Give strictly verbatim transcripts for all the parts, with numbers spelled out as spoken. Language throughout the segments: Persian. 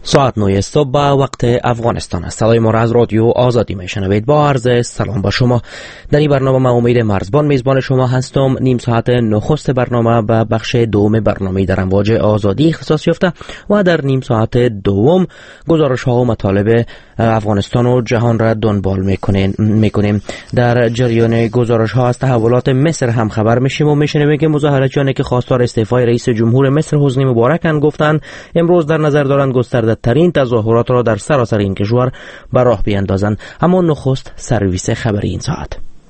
ساعت نه صبح به وقت افغانستان است. صدای ما را از رادیو آزادی میشنوید. با عرض سلام با شما. در این برنامه من امید مرزبان میزبان شما هستم. نیم ساعت نخست برنامه به بخش دوم برنامه در امواج آزادی اختصاص یافته و در نیم ساعت دوم گزارش ها و مطالب افغانستان و جهان را دنبال میکنیم. میکنیم در جریان گزارش ها از تحولات مصر هم خبر میشیم و میشنویم که مظاهراتیانی که خواستار استعفای رئیس جمهور مصر حسنی مبارک گفتند امروز در نظر دارند گسترده ترین تظاهرات را در سراسر این کشور به راه بیاندازند. اما نخست سرویس خبری این ساعت.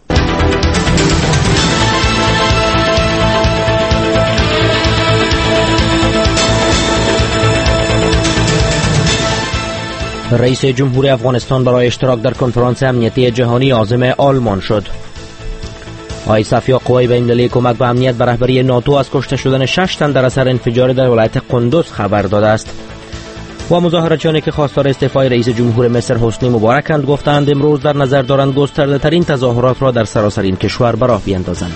رئیس جمهور افغانستان برای اشتراک در کنفرانس امنیتی جهانی عازم آلمان شد. آیساف یا قوای بین‌المللی کمک به امنیت به رهبری ناتو از کشته شدن شش تن در اثر انفجار در ولایت قندوز خبر داده است. و مظاهراتیانی که خواستار استعفای رئیس جمهور مصر حسنی مبارک اند گفتند امروز در نظر دارند گسترده ترین تظاهرات را در سراسر این کشور به راه بیاندازند.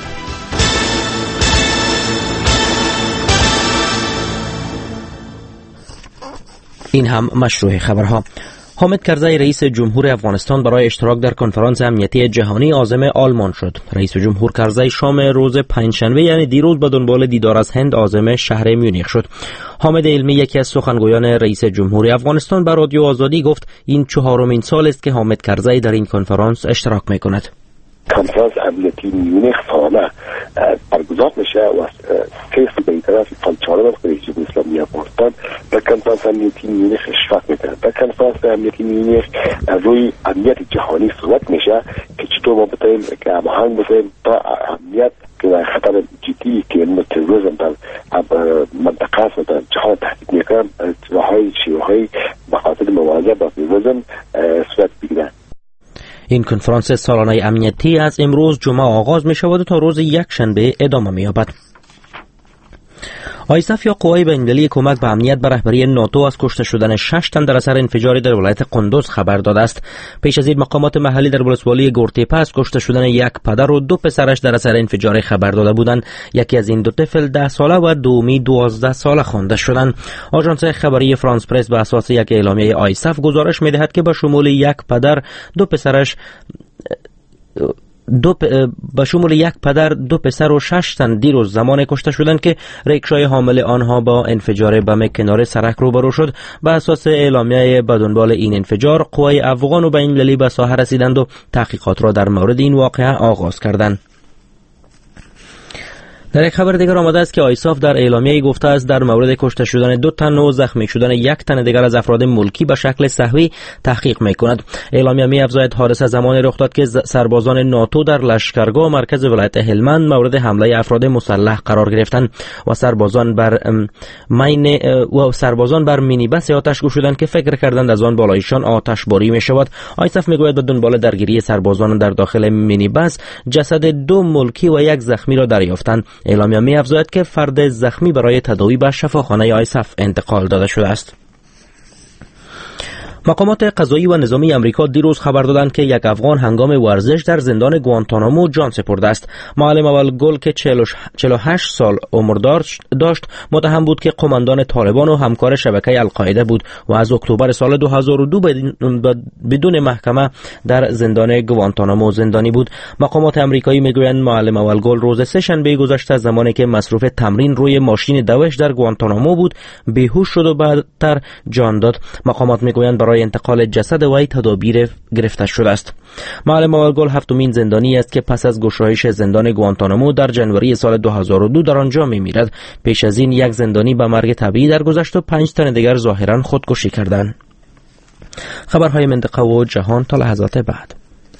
این هم مشروع خبرها. حامد کرزی رئیس جمهور افغانستان برای اشتراک در کنفرانس امنیتی جهانی عازم آلمان شد. رئیس جمهور کرزی شام روز پنجشنبه یعنی دیروز به دنبال دیدار از هند عازم شهر میونخ شد. حامد علمی یکی از سخنگویان رئیس جمهور افغانستان به رادیو آزادی گفت این چهارمین سال است که حامد کرزی در این کنفرانس اشتراک میکند. کنفرانس امنیتی میونخ سالانه برگزار میشه و سه سال طرف سال چهارم است که رئیس جمهور اسلامی افغانستان در کنفرانس امنیتی میونخ اشتراک میکنه. در کنفرانس امنیتی میونخ روی امنیت جهانی صحبت میشه که چطور ما بتاییم که هماهنگ باشیم تا امنیت که خطر جدی که علم تروریسم در منطقه است و در جهان تهدید میکنه راههای شیوه‌های به خاطر مواجهه با تروریسم صورت بگیره. این کنفرانس سالانه امنیتی از امروز جمعه آغاز می شود و تا روز یک شنبه ادامه می یابد. آیساف یا قوای بین‌المللی کمک به امنیت به رهبری ناتو از کشته شدن شش تن در اثر انفجاری در ولایت قندوز خبر داده است. پیش از این مقامات محلی در ولسوالی گورتیپه از کشته شدن یک پدر و دو پسرش در اثر انفجار خبر داده بودند. یکی از این دو طفل ده ساله و دومی دوازده ساله خوانده شدند. آژانس خبری فرانس پرس به اساس یک اعلامیه آیساف گزارش می‌دهد که به شمول یک پدر دو پسرش دو پ... به شمول یک پدر دو پسر و شش تن دیروز زمان کشته شدند که ریکشای حامل آنها با انفجار بم کنار سرک روبرو شد. به اساس اعلامیه به دنبال این انفجار قوای افغان و بین‌المللی به ساحه رسیدند و تحقیقات را در مورد این واقعه آغاز کردند. در یک خبر دیگر آمده است که آیساف در اعلامیه گفته است در مورد کشته شدن دو تن و زخمی شدن یک تن دیگر از افراد ملکی به شکل سهوی تحقیق می‌کند. اعلامیه می‌افزاید حادثه زمانی رخ داد که سربازان ناتو در لشکرگاه مرکز ولایت هلمند مورد حمله افراد مسلح قرار گرفتند و سربازان بر مین و سربازان بر مینیبس آتش گشودند که فکر کردند از آن بالایشان آتش باری می‌شود. آیساف می‌گوید به دنبال درگیری سربازان در داخل مینیبس جسد دو ملکی و یک زخمی را دریافتند. اعلامیه می‌افزاید که فرد زخمی برای تداوی به شفاخانه آیساف انتقال داده شده است. مقامات قضایی و نظامی امریکا دیروز خبر دادند که یک افغان هنگام ورزش در زندان گوانتانامو جان سپرده است. معلم اول گل که چهل و هشت سال عمر داشت متهم بود که قماندان طالبان و همکار شبکه القاعده بود و از اکتبر سال دو هزار و دو بدون محکمه در زندان گوانتانامو زندانی بود. مقامات امریکایی میگویند معلم اول گل روز سه شنبه گذشته زمانی که مصروف تمرین روی ماشین دوش در گوانتانامو بود بیهوش شد و بعدتر جان داد. مقامات میگویند برای انتقال جسد وی تدابیر گرفته شده است. معلم اول گل هفتمین زندانی است که پس از گشایش زندان گوانتانامو در جنوری سال دو هزار و دو در آنجا میمیرد. پیش از این یک زندانی به مرگ طبیعی درگذشت و پنج تن دیگر ظاهرا خودکشی کردند. خبرهای منطقه و جهان تا لحظات بعد.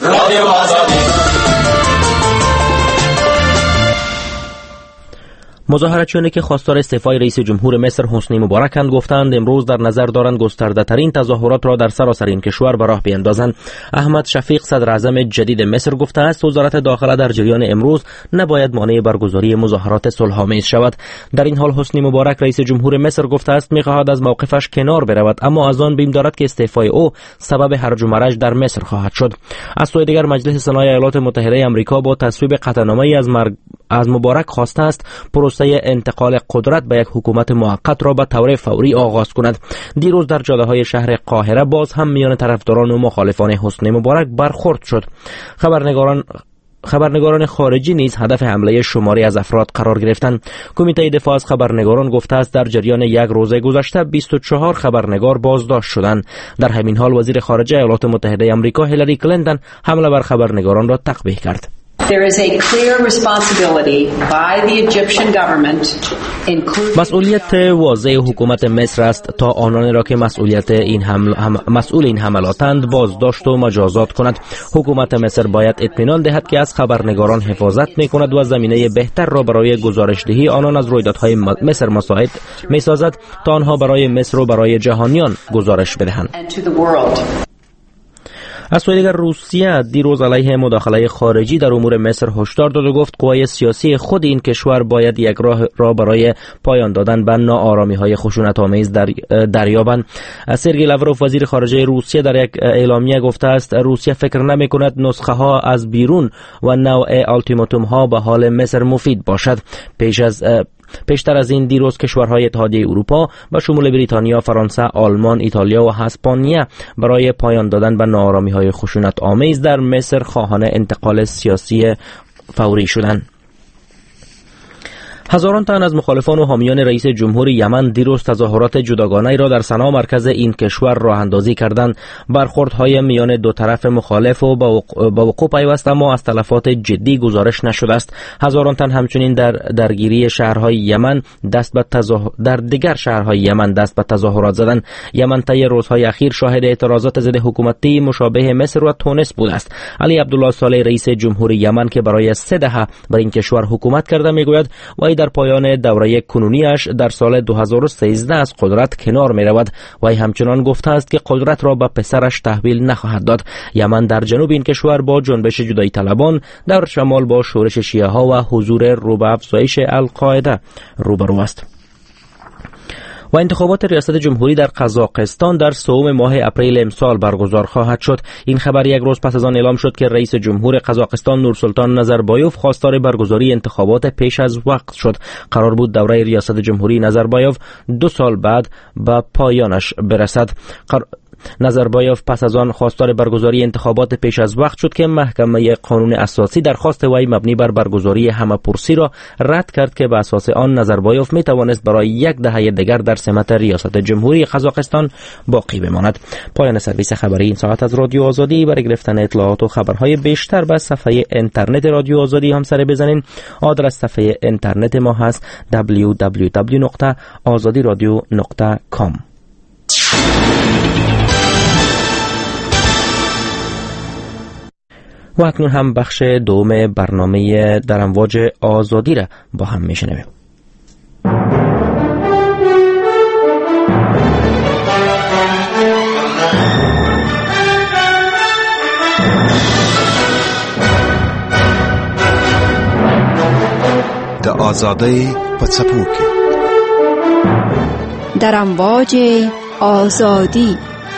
مظاهراتیانی که خواستار استعفای رئیس جمهور مصر حسنی مبارک اند گفتند امروز در نظر دارند گسترده ترین تظاهرات را در سراسر این کشور به راه بیاندازند. احمد شفیق صدر اعظم جدید مصر گفته است وزارت داخله در جریان امروز نباید مانع برگزاری مظاهرات صلح‌آمیز شود. در این حال حسنی مبارک رئیس جمهور مصر گفته است می‌خواهد از موقفش کنار برود، اما از آن بیم دارد که استعفای او سبب هرج و مرج در مصر خواهد شد. از سوی دیگر مجلس سنای ایالات متحده آمریکا با تصویب قطعنامه‌ای از مرگ از مبارک خواسته است پروسه انتقال قدرت به یک حکومت موقت را به طور فوری آغاز کند. دیروز در جاده‌های شهر قاهره باز هم میان طرفداران و مخالفان حسنی مبارک برخورد شد. خبرنگاران خبرنگاران خارجی نیز هدف حمله شماری از افراد قرار گرفتند. کمیته دفاع از خبرنگاران گفته است در جریان یک روز گذشته بیست و چهار خبرنگار بازداشت شدند. در همین حال وزیر خارجه ایالات متحده آمریکا هیلاری کلینتون حمله بر خبرنگاران را تقبیح کرد. مسئولیت واضح حکومت مصر است تا آنانی را که مسئولیت این حمل هم مسئول این حملاتند بازداشت و مجازات کند. حکومت مصر باید اطمینان دهد که از خبرنگاران حفاظت می‌کند و زمینه بهتر را برای گزارش‌دهی آنان از رویدادهای مصر مساعد می‌سازد تا آنها برای مصر و برای جهانیان گزارش بدهند. از سوی دیگر روسیه دیروز علیه مداخله خارجی در امور مصر هشدار داد و گفت قوای سیاسی خود این کشور باید یک راه را برای پایان دادن به ناآرامی‌های خشونت‌آمیز در دریابند. سرگئی لاوروف وزیر خارجه روسیه در یک اعلامیه گفته است روسیه فکر نمی‌کند نسخه ها از بیرون و نوع التیماتوم ها به حال مصر مفید باشد. پیش از پیشتر از این دیروز کشورهای اتحادیه اروپا به شمول بریتانیا، فرانسه، آلمان، ایتالیا و اسپانیا برای پایان دادن به ناآرامی‌های خشونت آمیز در مصر خواهان انتقال سیاسی فوری شدند. هزاران تن از مخالفان و حامیان رئیس جمهور یمن دیروز تظاهرات جداگانه را در صنعا مرکز این کشور راه اندازی کردند. برخوردهای میان دو طرف مخالف و با وقوع پیوست اما از تلفات جدی گزارش نشده است. هزاران تن همچنین در درگیری شهرهای یمن دست به تظاهر در دیگر شهرهای یمن دست به تظاهرات زدند. یمن طی روزهای اخیر شاهد اعتراضات ضد حکومتی مشابه مصر و تونس بود است. علی عبدالله صالح رئیس جمهور یمن که برای سه دهه بر این کشور حکومت کرده میگوید وی در پایان دوره کنونیش در سال دو هزار و سیزده از قدرت کنار می رود. وی همچنان گفته است که قدرت را به پسرش تحویل نخواهد داد. یمن در جنوب این کشور با جنبش جدایی طلبان، در شمال با شورش شیعه ها و حضور رو به افزایش القاعده روبرو است. و انتخابات ریاست جمهوری در قزاقستان در سوم ماه اپریل امسال برگزار خواهد شد. این خبر یک روز پس از آن اعلام شد که رئیس جمهور قزاقستان نورسلطان نظربایوف خواستار برگزاری انتخابات پیش از وقت شد. قرار بود دوره ریاست جمهوری نظربایوف دو سال بعد به پایانش برسد. قر... نظربایوف پس از آن خواستار برگزاری انتخابات پیش از وقت شد که محکمه قانون اساسی درخواست وی مبنی بر برگزاری همه‌پرسی را رد کرد که به اساس آن نظربایوف می توانست برای یک دهه دیگر در سمت ریاست جمهوری قزاقستان باقی بماند. پایان سرویس خبری این ساعت از رادیو آزادی. برای گرفتن اطلاعات و خبرهای بیشتر به صفحه اینترنت رادیو آزادی هم سر بزنین. آدرس صفحه اینترنت ما هست دبلیو دبلیو دبلیو نقطه آزادی رادیو نقطه کام. و اکنون هم بخش دوم برنامه در امواج آزادی را با هم میشنویم. د آزادی په څپو کې در امواج آزادی.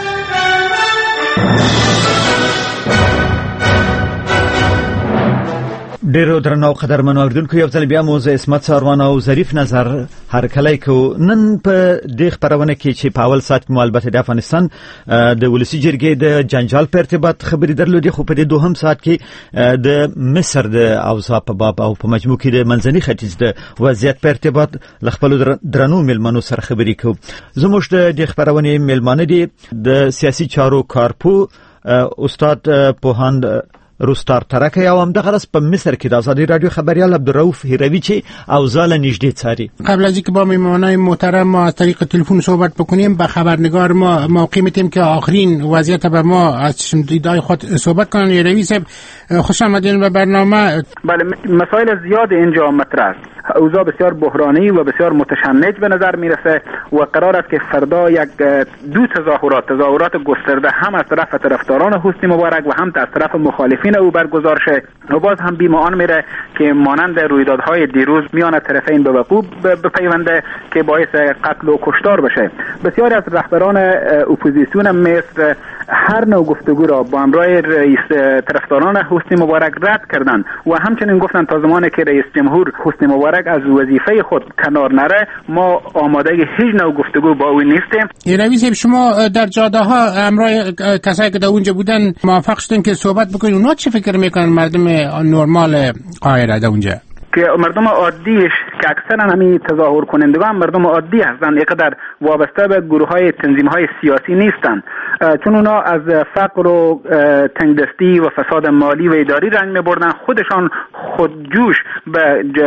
ډیرو درنو قدرمنو اوریدونکو یو ځل بیا موزه اسمت ساروان او ظریف نظر هر کله کو نن په دې خبرونه کې چې په اول سات مو البته د افغانستان د ولسی جرګې د جنجال په ارتباط خبرې درلودې، خو په دې دوهم سات کې د مصر د اوضاع په باب او په مجموع کې د منځني ختیځ د وضعیت په ارتباط خپل درنو ملمنو سره خبرې کوو. زموږ د خبرونه ملمانه دي د سیاسي چارو کارپو استاد پوهاند روستار ترکه او هم دغه رس په مصر کې د آزادی رادیو خبریال عبدالرؤف هیروی چې اوضاع نږدې څاري. قبل از اینکه با مهمانان محترم ما از طریق تلفن صحبت بکنیم با خبرنگار ما موقع میتیم که آخرین وضعیت به ما از دیدای خود صحبت کنن. هیروی صاحب خوش آمدین به برنامه. بله، مسائل زیاد اینجا مطرح است. اوضاع بسیار بحرانی و بسیار متشنج به نظر میرسه و قرار است که فردا یک دو تظاهرات تظاهرات گسترده هم از طرف طرفداران حسنی مبارک و هم از طرف مخالفین میتونه او برگزار شه و باز هم بیم آن میره که مانند رویدادهای دیروز میان طرفین به وقوع بپیونده که باعث قتل و کشتار بشه. بسیاری از رهبران اپوزیسیون مصر هر نوع گفتگو را با همراه رئیس طرفداران حسنی مبارک رد کردند و همچنین گفتند تا زمانی که رئیس جمهور حسنی مبارک از وظیفه خود کنار نره ما آماده هیچ نوع گفتگو با او نیستیم. رویس شما در جاده ها همراه کسایی که در اونجا بودن موافق شدن که صحبت بکنید، اونا چه فکر میکنن مردم نرمال قاهره در اونجا؟ که مردم عادیش که اکثرا همین تظاهر کنندگان مردم عادی هستند، اینقدر وابسته به گروه های تنظیم های سیاسی نیستند، چون اونا از فقر و تنگدستی و فساد مالی و اداری رنج می‌بردن، خودشان خودجوش به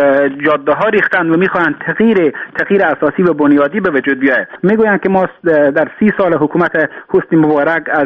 جاده ها ریختند و می‌خواهند تغییر تغییر اساسی و بنیادی به وجود بیاید. میگویند که ما در سی سال حکومت حسنی مبارک از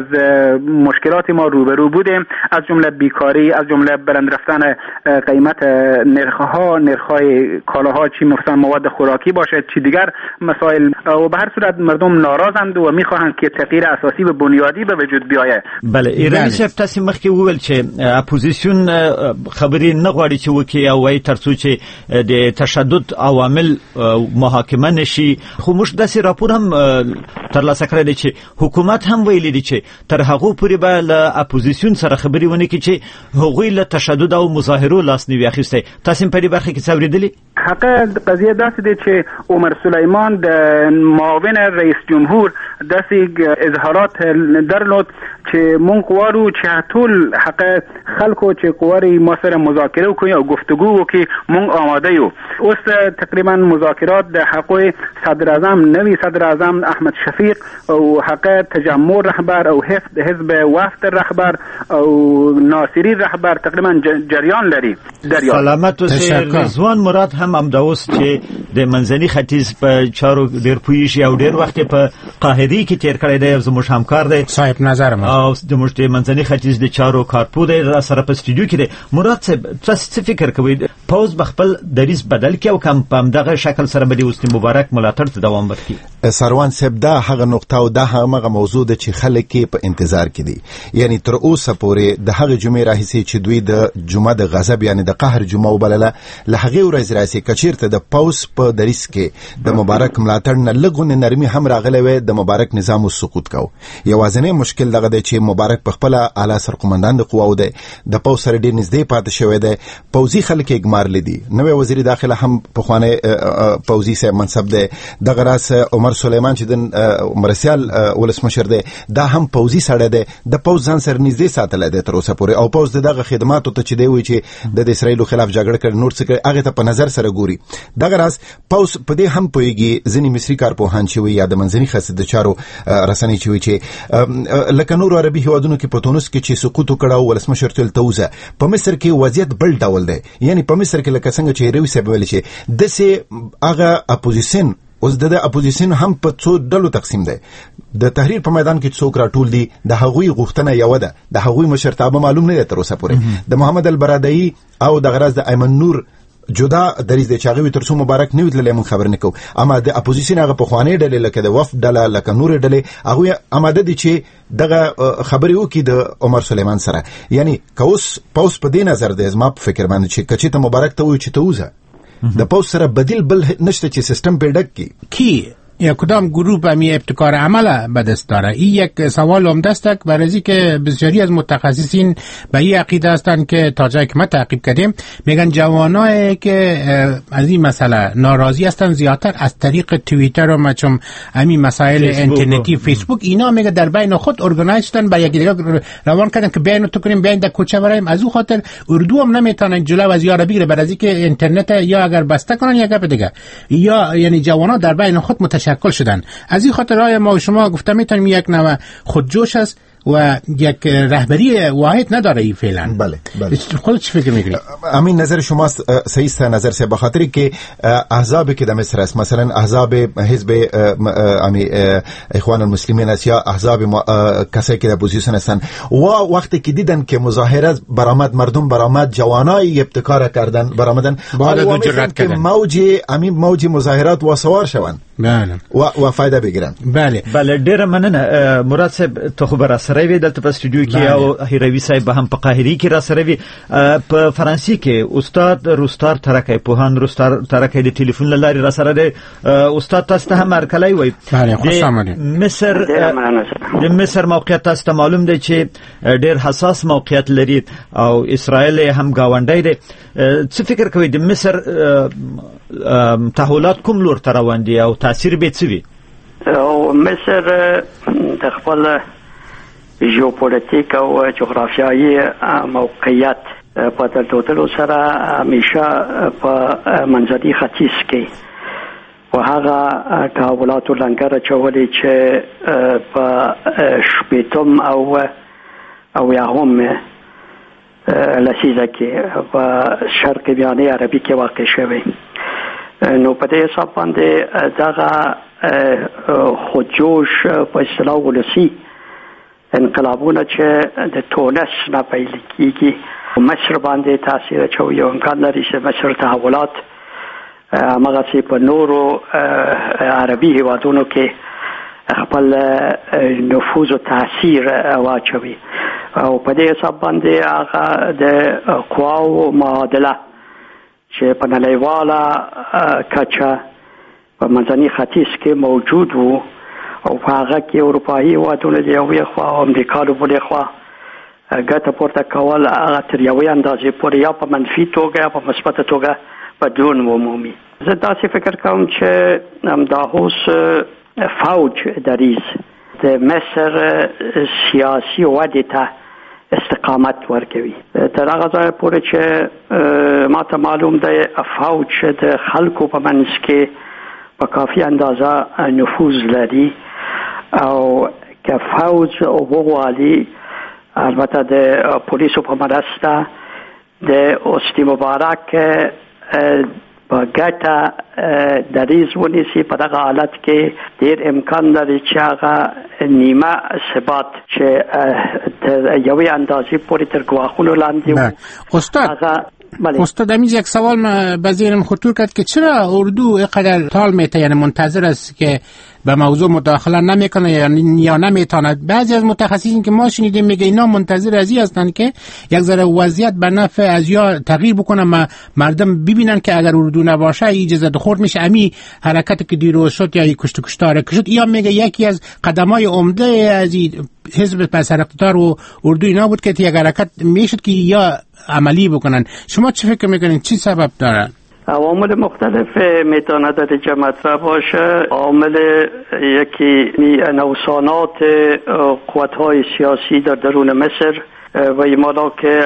مشکلات ما روبرو بودیم، از جمله بیکاری، از جمله بلند رفتن قیمت نرخ‌ها، نرخ‌های کالاها، چی مثلا مواد خوراکی باشه، چی دیگر مسائل، و به هر صورت مردم ناراضند و می‌خواهند که تغییر اساسی و بنیادی به وجود بیاید. بله، ایرانی شپ تاسو مخکې وویل چې اپوزیسیون خبرې نه غواړي چې وکړي او وايي ترڅو چې د تشدد عوامل محاکمه نشي، خو موږ داسې راپور هم ترلاسه کړی دی چې حکومت هم ویلي دی چې تر هغو پورې به له اپوزیسیون سره خبرې ونه کړي چې هغوی له تشدد او مظاهرو لاسنیوي اخیستی. تاسو په دې برخه کې څه اورېدلي؟ حقیقت قضیه داسې دی چې عمر سلیمان د معاون رئیس جمهور داسې اظهارات درلود چې مونږ غواړو چې ټول حق خلکو چې غواړي ما سره مذاکره وکړي او گفتگو وکړي، مونږ آماده یو. اوس تقریبا مذاکرات د حق صدر اعظم نوی صدر اعظم احمد شفیق او حق تجمع رهبر او حزب حزب وفد رهبر او ناصری رهبر تقریبا جریان لري. سلامت اوسه. رضوان مراد هم همداوس چې د منځني ختیځ په چارو ډیر پویشي او ډیر وخت په قاهره کې تیر کړی دی، زموږ همکار دی صاحب نظر ما او د موږ د منځني ختیځ د چارو کارپو دی را سره په استودیو کې دی. مراد صاحب تاسو څه فکر کوئ پوز بخپل دریس بدل کې او کم په دغه شکل سره به د حسنی مبارک ملاتړ ته دوام ورکړي؟ سروان صاحب دا هغه نقطه او دا هغه موضوع ده چې خلک په انتظار کې دي، یعنی تر اوسه پورې د هغه جمعې راهیسې چې دوی د جمعه د غضب یعنی د قهر جمعه وبلله، له هغې ورځې راهیسې کچیرته د پوز په دریس کې د مبارک ملاتړ نه لږونه نرمي هم راغلی وی، د مبارک نظام وسقوط کو. یوازینی مشکل دغه دی چې مبارک په خپل اعلی سرقومندان د قواو دی د پوز سره ډیر نږدې پاتې شوی دی، پوزي خلک یې ګمار لیدي. نوې وزیر داخله هم پخوانی پوزي صاحب منصب دی، دغه راس عمر سلیمان چې د مرسیال ولسمشر دی دا هم پوزي سړی دی، د پوز ځان سره نږدې ساتلی دی تر اوسه پورې، او پوز دغه خدماتو ته چې دی وایي چې د اسرائیلو خلاف جګړه کړې نور څه کوي هغې ته په نظر سره ګوري. دغه راز پوز په دې هم پوهېږي، ځینې مصري کارپوهان چې وایي یا د منځني ختیځ د چارو رسنۍ چې وایي چې لکه نورو عربي هېوادونو کې په تونس کې چې سقوط وکړه او ولسمشر ته دلته وځه، په مصر کې وضعیت بل ډول دی. یعنی په مصر کې لکه څنګه چې روي صاحب ویلي چې داسې هغه اپوزیسین اوس د اپوزیسین هم په څو ډلو تقسیم دی. د تحریر په میدان کې څوک راټول دي، د هغوی غوښتنه یو ده، د هغوی مشرتابه معلوم نه دی تر اوسه پورې. د محمد البرادعي او د غراز د ایمن نور جدا دریز د چاغوي ترڅو مبارک نه ویل لمن خبر نکو، اما د اپوزیسین هغه په خوانې ډلې لکه د وفد ډله لکه نور ډلې هغه آماده دي چې دغه خبرې وکړي د عمر سلیمان سره. یعنی کوس پوس په دې نظر دی زما په فکر باندې چې کچې ته مبارک ته وي چې ته وځه د پوس سره بدیل بل نشته چې سیستم په ډک کی کی یا کدام گروه همی ابتکار عمل به دست داره. این یک سوال عمده است برای از اینکه بسیاری از متخصصین به این عقیده هستند که تا جایی که ما تعقیب کردیم میگن جوانایی که از این مسئله ناراضی هستند زیادتر از طریق توییتر و چون همین مسائل اینترنتی فیسبوک اینا میگه در بین خود ارگانایز شدن به یکی دیگه روان کردن که بیان تو کنیم بیان در کوچه برایم. از اون خاطر اردو هم نمیتونن جلو از یارا بگیره برای از اینکه اینترنت یا اگر بسته کنن یا گپ دیگه، یا یعنی جوانا در بین خود متشکل شدن. از این خاطر های ما و شما گفتم میتونیم یک نوع خودجوش است و یک رهبری واحد نداره این فعلا. بله بله. خودت چی فکر میکنی؟ امین نظر شما صحیح است نظر سے بخاطر که احزاب که در مصر است، مثلا احزاب حزب امی اخوان المسلمین است یا احزاب کسایی که در اپوزیسیون هستند و وقتی که دیدن که مظاهره برآمد، مردم برآمد، جوانای ابتکار کردن برآمدن، بعد جرأت کردن موج امین موج مظاهرات و سوار شوند بله و و فایده بگیرن. بله بله ډیره مننه مراد صاحب، ته خو به را سره وي دلته په استودیو کې، او هیروي صاحب به هم په قاهري کې را سره وي. په فرانسې کې استاد روستار ترکي، پوهان روستار ترکي د ټلیفون له لارې را سره دی. استاد تاسو ته هم هرکلی وایي. بله خوش آمدید. مصر د مصر موقعیت تاسو ته معلوم دی چې ډیر حساس موقعیت لري او اسرائیل هم گاونډی دی. څه فکر کوئ د مصر تحولات کوم لور ته روان دي او تاثیر به څه وي؟ او مصر د خپل ژوپولیټیک او جغرافیایي موقعیت په درلودلو سره همیشه په منځني ختیځ کې و هغه تحولاتو لنګر اچولې چې په شپېتم او او یاهم لسیزه کې په شرق بیانې عربي کې واقع شوی. نو په دې حساب باندې دغه خودجوش په اصطلاح ولسی انقلابونه چې د تونس نه پیل کیږي مصر باندې تاثیر اچوي او امکان لري چې مصر تحولات هغه چې په نورو عربي هیوادونو کې خپل نفوذ او تاثیر واچوي. او په دې حساب باندې هغه د قواو معادله چې په نړیواله کچه په منځني ختیځ کې موجود وو او په هغه کې اروپایي هیوادونه د یوې خوا او امریکا له بلې خوا ګټه پورته کول، هغه تر یوې اندازې پورې یا په منفي توګه یا په مثبته توګه بدلون ومومي. زه داسې فکر کوم چې همدا اوس فوج دریځ د مصر سیاسي ودې ته استقامت ورکوي. تر هغه ځایه پورې چې ما ته معلوم دی فوج د خلکو په منځ کې په کافي اندازه نفوذ لري او که فوج وغواړي البته د پولیسو په مرسته د حسني مبارک په ګټه دریځ ونیسي. په دغه حالت کې ډېر امکان لري چې هغه نیمه ثبات چې تر یوې اندازې پورې تر ګواښونو لاندې و. استاد استاد امیز یک سوال به ذهنم خطور کرد که چرا اردو اینقدر تال میته، یعنی منتظر است که به موضوع مداخله نمیکنه یا نمیتونه؟ بعضی از متخصصین که ما شنیدیم میگه اینا منتظر ازی هستن که یک ذره وضعیت به نفع از یا تغییر بکنه، ما مردم ببینن که اگر اردو نباشه اجازه خورد میشه. امی حرکتی که دیروز شد یا کشت کشتار شد، یا میگه یکی از قدمای عمده از حزب پس اقتدار و اردو اینا بود که یک حرکت میشد که یا عملی بکنن. شما چه فکر میکنین چی سبب داره؟ عوامل مختلف میتونه در اینجا مطرح باشه. عامل یکی نوسانات قوت‌های سیاسی در درون مصر و ایمالا که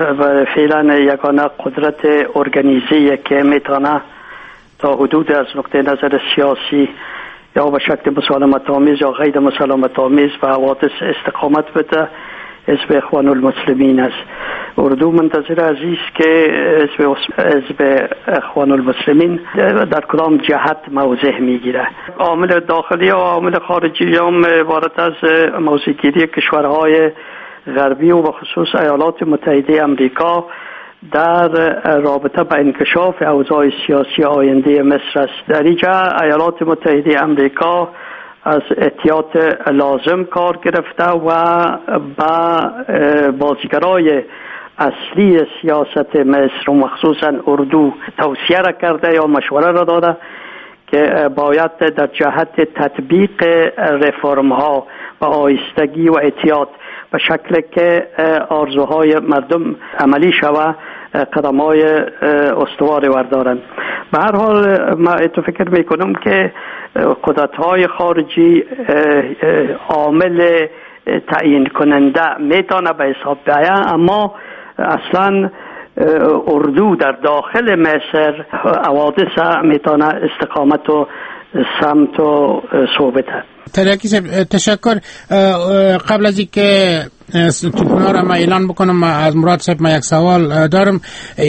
فعلا یگانه قدرت ارگانیزی که میتونه تا حدود از نقطه نظر سیاسی یا به شکل مسالمت آمیز یا غیر مسالمت آمیز و حوادث استقامت بده حزب اخوان المسلمین است. اردو منتظر عزیز که حزب حزب اخوان المسلمین در کدام جهت موضع میگیره. عامل داخلی و عامل خارجی هم عبارت از موضع‌گیری کشورهای غربی و بخصوص ایالات متحده امریکا در رابطه با انکشاف اوضاع سیاسی آینده مصر است. در اینجا ایالات متحده امریکا از احتیاط لازم کار گرفته و با بازیگرای اصلی سیاست مصر و مخصوصا اردو توصیه را کرده یا مشوره را داده که باید در جهت تطبیق رفرم ها و آهستگی و احتیاط به شکل که آرزوهای مردم عملی شود قدم‌های استواری وردارند. به هر حال ما اتفاق فکر میکنم که قدرت‌های خارجی عامل تعیین کننده میتونه به حساب بیاید، اما اصلا اردو در داخل مصر حوادث میتونه استقامت و سمت و ثابت. ترکی صاحب تشکر. قبل از اینکه تلفن‌ها را ما اعلان بکنم. از مراد صاحب ما یک سوال دارم.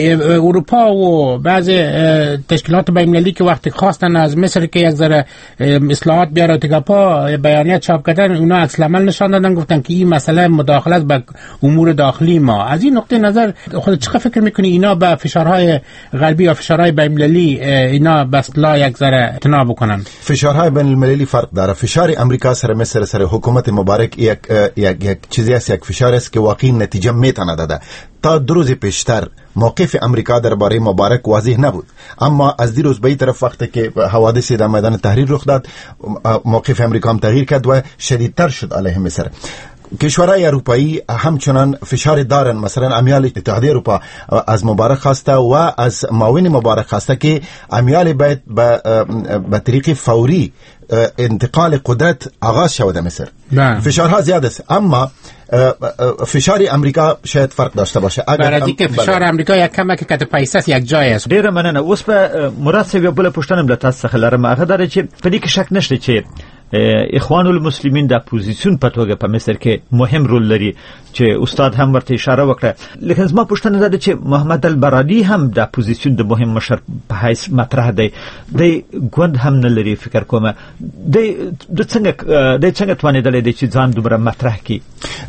اروپا و بعض تشکیلات بین‌المللی که وقتی خواستن از مصر که یک ذره اصلاحات بیاره تگاپا بیانیه چاپ کردن، اونا عکس العمل نشان دادن، گفتن که این مسئله مداخلت به امور داخلی ما. از این نقطه نظر خودت چه فکر میکنی اینا به فشارهای غربی یا فشارهای بین‌المللی اینا به اصطلاح یک ذره اعتنا بکنن؟ فشارهای بین‌المللی فرق داره. فشار امریکا سر مصر سر حکومت مبارک یک یک یک چیزی است، یک فشار است که واقعی نتیجه میتونه داده. تا دو روز پیشتر موقف امریکا درباره مبارک واضح نبود، اما از دی روز به این طرف وقتی که حوادث در میدان تحریر رخ داد موقف امریکا هم تغییر کرد و شدیدتر شد علیه مصر. کشورهای اروپایی همچنان فشار دارن. مثلا امیال اتحادیه اروپا از مبارک خواسته و از معاون مبارک خواسته که امیال باید به طریق فوری انتقال قدرت آغاز شود مصر. فشارها زیاد است، اما فشار امریکا شاید فرق داشته باشه. برای اینکه فشار امریکا یک کمک کته پیسه یک جای است. ډیره مننه. اوس په مراد صاحب بل پښتنه بل تاسو څخه لرم. هغه دا چې په دې کې شک نشته چې اخوان المسلمین د اپوزیسیون په توګه په مصر کې مهم رول لري، چې استاد هم ورته اشاره وکړه. لیکن زما پښتنه دا ده چې محمد البرادي هم د اپوزیسیون د مهم مشر په حیث مطرح دی. د ګوند هم نه لري فکر کوم. د د څنګه د څنګه توانېدلی دی چې ځان دومره مطرح کړي؟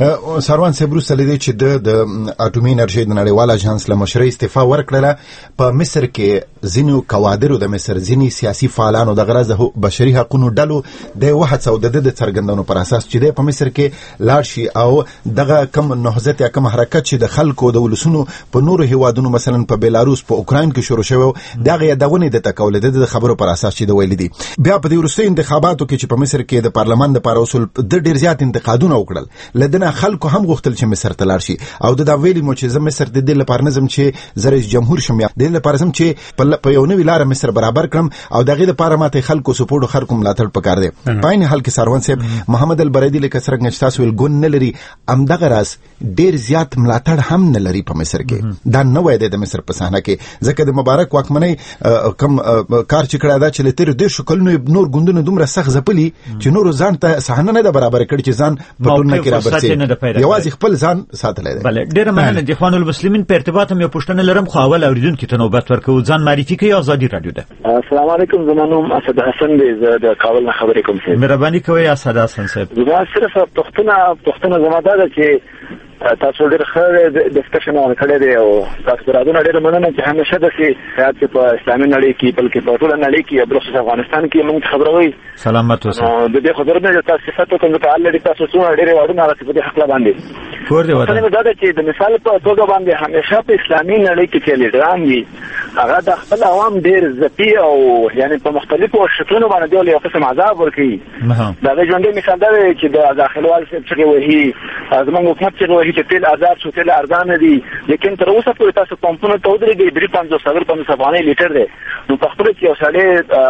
سروان صاحب وروسته لیدی چې د اټومي انرژۍ د نړیوال اژانس له مشرۍ استعفا ورکړله. په مصر کې ځینو کوادرو د مصر ځینې سیاسي فعالانو د غرض بشري حقوقو ډلو د وحدت او د د څرګندونو پر اساس چې د په مصر کې لاړ شي او دغه کم نهضت یا کم حرکت چې د خلکو د ولسونو په نورو هیوادونو مثلا په بیلاروس په اوکراین کې شروع شوی دغه یادونه د تکول د خبرو پر اساس چې د ویل دي. بیا په دې وروستي انتخاباتو کې چې په مصر کې د پارلمان د لپاره اصول د ډیر زیات انتقادونه وکړل، لدنه خلکو هم غوښتل چې مصر ته لاړ شي او د دا ویلي مو چې زه مصر د دې لپاره نظم چې زه رئیس جمهور شم یا د دې لپاره سم چې په یو نوې لار مصر برابر کړم او دغه لپاره ماته خلکو سپورټ خلکو ملاتړ پکار دی. پاین حال کې سروان صاحب محمد البرادي لکه څنګه چې تاسو ول ګون نه لري، ام دغه راس ډیر زیات ملاتړ هم نه لري په مصر کې. دا نه وای د مصر په صحنه کې ځکه د مبارک واکمنۍ کم کار چې کړه دا چې لتر ډیر شکل نور ګوندونه دومره سخت زپلی چې نور ځان ته صحنه نه برابر کړي چې ځان په ټولنه کې راځي، یوازې خپل ځان ساتلی دی. بله ډیره مننه. د اخوان المسلمین په ارتباط هم یو پوښتنه لرم، خو اول اوریدونکو ته نوبت ورکوو. ځان معرفي کوي. آزادي رادیو ده. السلام علیکم. زما نوم اسد حسن دی، زه د کابل نه خبرې کوم. مهرباني کوئ اسد حسن صاحب. زما صرف پښتنه پښتنه زما دا ده چې تاسو ډېر ښه ډسکشن وکړی دی او تاسو راځونه ډېر مننه چې همیشه داسې حیات چې په اسلامي نړۍ کې بلکې په ټوله نړۍ کې بلخصوص افغانستان کې موږ خبروي. سلامت اوسئ. د دې خبرو نه تاسو صفات کوم ته الریډي تاسو څو ډېر وړاندې راځي په دې حق باندې کور دی وته. دا ده چې د مثال په توګه باندې همیشه په اسلامي نړۍ کې چې لیډران وي هغه د خپل عوام ډېر ځپي او یعنی په مختلفو شکلونو باندې یو قسم عذاب ورکوي. دا د ژوندۍ مثال دا دی چې د داخلوال څخه وایي زموږ حکومت چې وایي چې تیل آزاد شو، تیل ارزانه دي، لیکن تر اوسه پورې تاسو پمپونه ته ودرېږئ درې پنځوس څلور پنځوس افغانۍ لیټر دی. نو په خپله چې یو سړی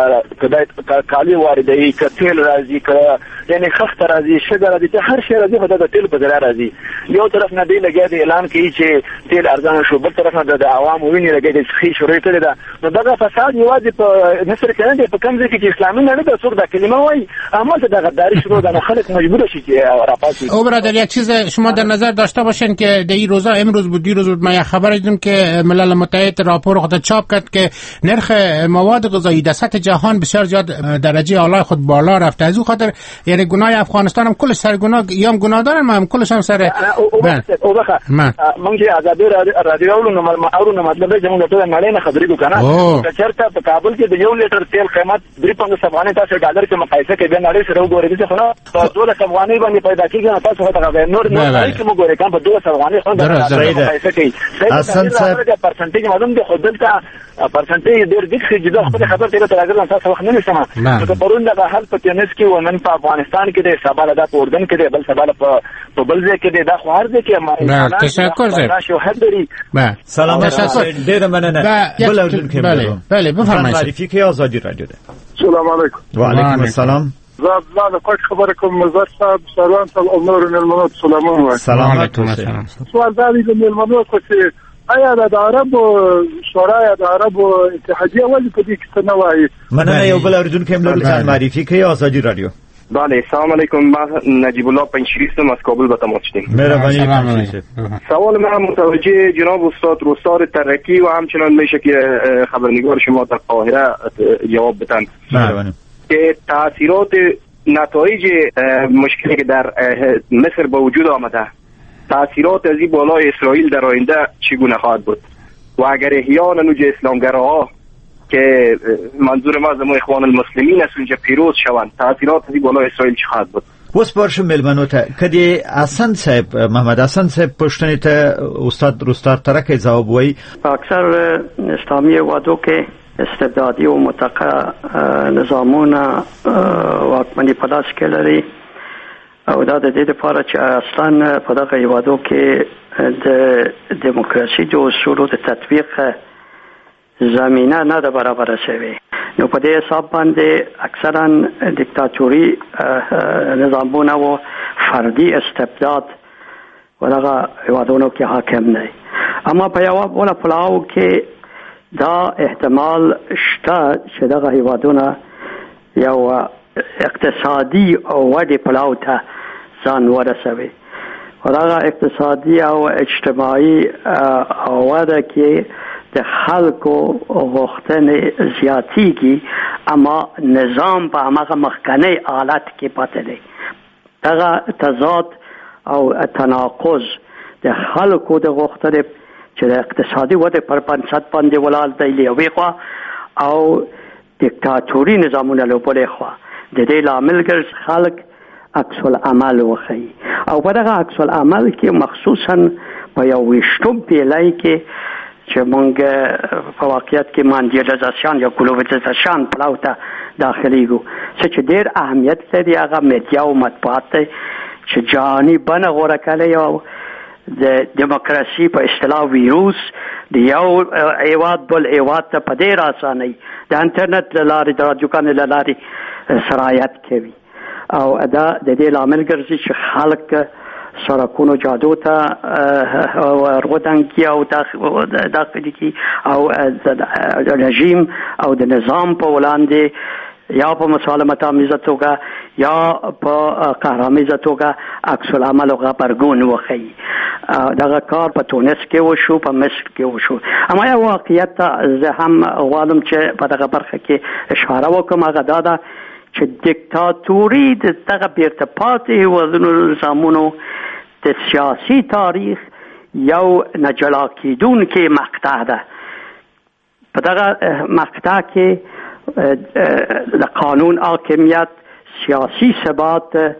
که کالي واردوي، که تیل راځي، که یعنې خښته راځي، شګه راځي، چې هر شی راځي خو دا د تیل په ذریعه راځي. یو طرف نه دی لګیا دی اعلان کوي چې تیل ارزانه شو، بل طرف نه د عوامو وینې لګیا دی څښي شروع کړې ده. نو دغه فساد یوازې په مصر کې نه دی، په کوم ځای کې چې اسلامي نړۍ ته څوک دا کلمه وایي همالته د غداري شروع ده. نو خلک مجبور شي چې راپاڅي. او برادر یک چیز شما در نظر داشته باشین که در این روزا امروز بود دیروز بود ما یک خبر دیدم که ملل متحد راپور خود چاپ کرد که نرخ مواد غذایی در سطح جهان بسیار زیاد درجه اعلی خود بالا رفته. از اون خاطر یعنی گناه افغانستان هم کلش سر گناه یا هم گناه دارن ما هم کلش هم سر او بخا مونږ چې آزادي رادیو اورو نو اورو مطلب چې موږ ټول نړۍ نه خبرې کوو کنه. چې چرته په کابل کې د یو لیټر تیل قیمت درې پنځوس افغانۍ تاسو ډالر کې مقایسه کوي، بیا نړۍ سره وګورئ چې خو په دوه افغانۍ باندې پیدا کیږي تاسو هغه نور نور کې موږ ګورئ کم په دوه افغانۍ خو مقایسه کوي. اصل څه پرسنټیج معلوم دی خو دلته پرسنټیج ډېر ډېر چې دا خپل خبر ته راځل تاسو وخت نه نشم. نو پرون دا حل په تونس کې ومن په افغانستان کې د سباله د اردن کې د بل سباله په بل ځای کې د خو هر ځای کې ما تشکر زه شوهد لري. سلام ډېر مننه. بل اردن کې بله بله بفرمایئ. معرفي کې آزادي رادیو ده. السلام علیکم. و علیکم السلام. زه عبدالله د کوټ خبره کوم. مزار صاحب سروان صاحب او نور مېلمنو ته سلامونه وایم. سلام علیکم. سوال دا دی د مېلمنو چې آیا د عربو شورای د عربو اتحادیه ولې په دې کې څه نه وایي؟ مننه. یو بل اردن کې هم لرل ځان معرفي کوي. آزادي رادیو. بله سلام علیکم. من نجیب الله پنجشیری هستم، از کابل به تماس شدیم. مهربانی. سوال من متوجه جناب استاد رستار ترکی و همچنان میشه که خبرنگار شما در قاهره جواب بدن. مهربانی. که تاثیرات نتایج مشکلی که در مصر به وجود آمده، تاثیرات از این بالای اسرائیل در آینده چگونه خواهد بود؟ و اگر احیان نوج اسلامگراها که منظور ما از ما اخوان المسلمین است اونجا پیروز شوند، تاثیرات از این بالای اسرائیل چه خواهد بود؟ اوس پرشم ملمنو ته کدی حسن صاحب محمد حسن صاحب پښتنې ته استاد رستار ترکه جواب وای. اکثر اسلامی وادو کې استبدادي او متقه نظامونه واکمني په لاس کې لري او دا د دې لپاره چې اصلا په دغه هیوادو کې د دیموکراسي د اصولو د تطبیق زمینه نه ده برابره شوې. نو په دې حساب باندې اکثرا دیکتاتوري نظامونه او فردي استبداد ولغه هیوادونو کې حاکم نه. اما په یو ولا پلاو کې دا احتمال شته چې دغه هیوادونه یو اقتصادي او وړي پلاو ته ځان ورسوي. ولغه اقتصادي او اجتماعي وده کې د خلکو غوښتنې زیاتېږي، اما نظام په هغه مخکنی حالت کې پاتې دی. دغه تضاد او تناقض د خلکو د غوښتنې چې د اقتصادي وده پر بنسټ باندې ولاړ دی له یوې خوا او دیکتاتوري نظامونه له بلې خوا، د دې لامل ګرځي خلک عکس العمل وښیي او په دغه عکس العمل کې مخصوصا په یو ویشتم پیړۍ کې چې مونږ په واقعیت کې مانډیالایزاسیون یا ګلوبلایزاسیون پلاو ته داخليږو، چې ډېر اهمیت لري هغه میډیا او مطبوعات چې جهاني بڼه غوره کړې او د دیموکراسي په اصطلاح ویروس د یو هیواد بل هیواد ته په ډېر اسانۍ د انټرنیټ له لارې د راډیوګانو له لارې سرایت کوي او دا د دې لامل ګرځي چې خلک سرکونو جادو ته ورغدنګي او داخلي کی او د رژیم او د نظام په وړاندې یا په مسالمت آمیزه توګه یا په قهرامیزه توګه عکس العمل او غبرګون وښیي. دغه کار په تونس کې وشو، په مصر کې وشو. اما یو واقعیت زه هم غواړم چې په دغه برخه کې اشاره وکړم، هغه دا ده چې دیکتاتوري د دغه بیرته پاتې هیوادونو نظامونو د سیاسي تاریخ یو نجلا کیدونکې مقطع ده. په دغه مقطع کې د قانون حاکمیت، سیاسي ثبات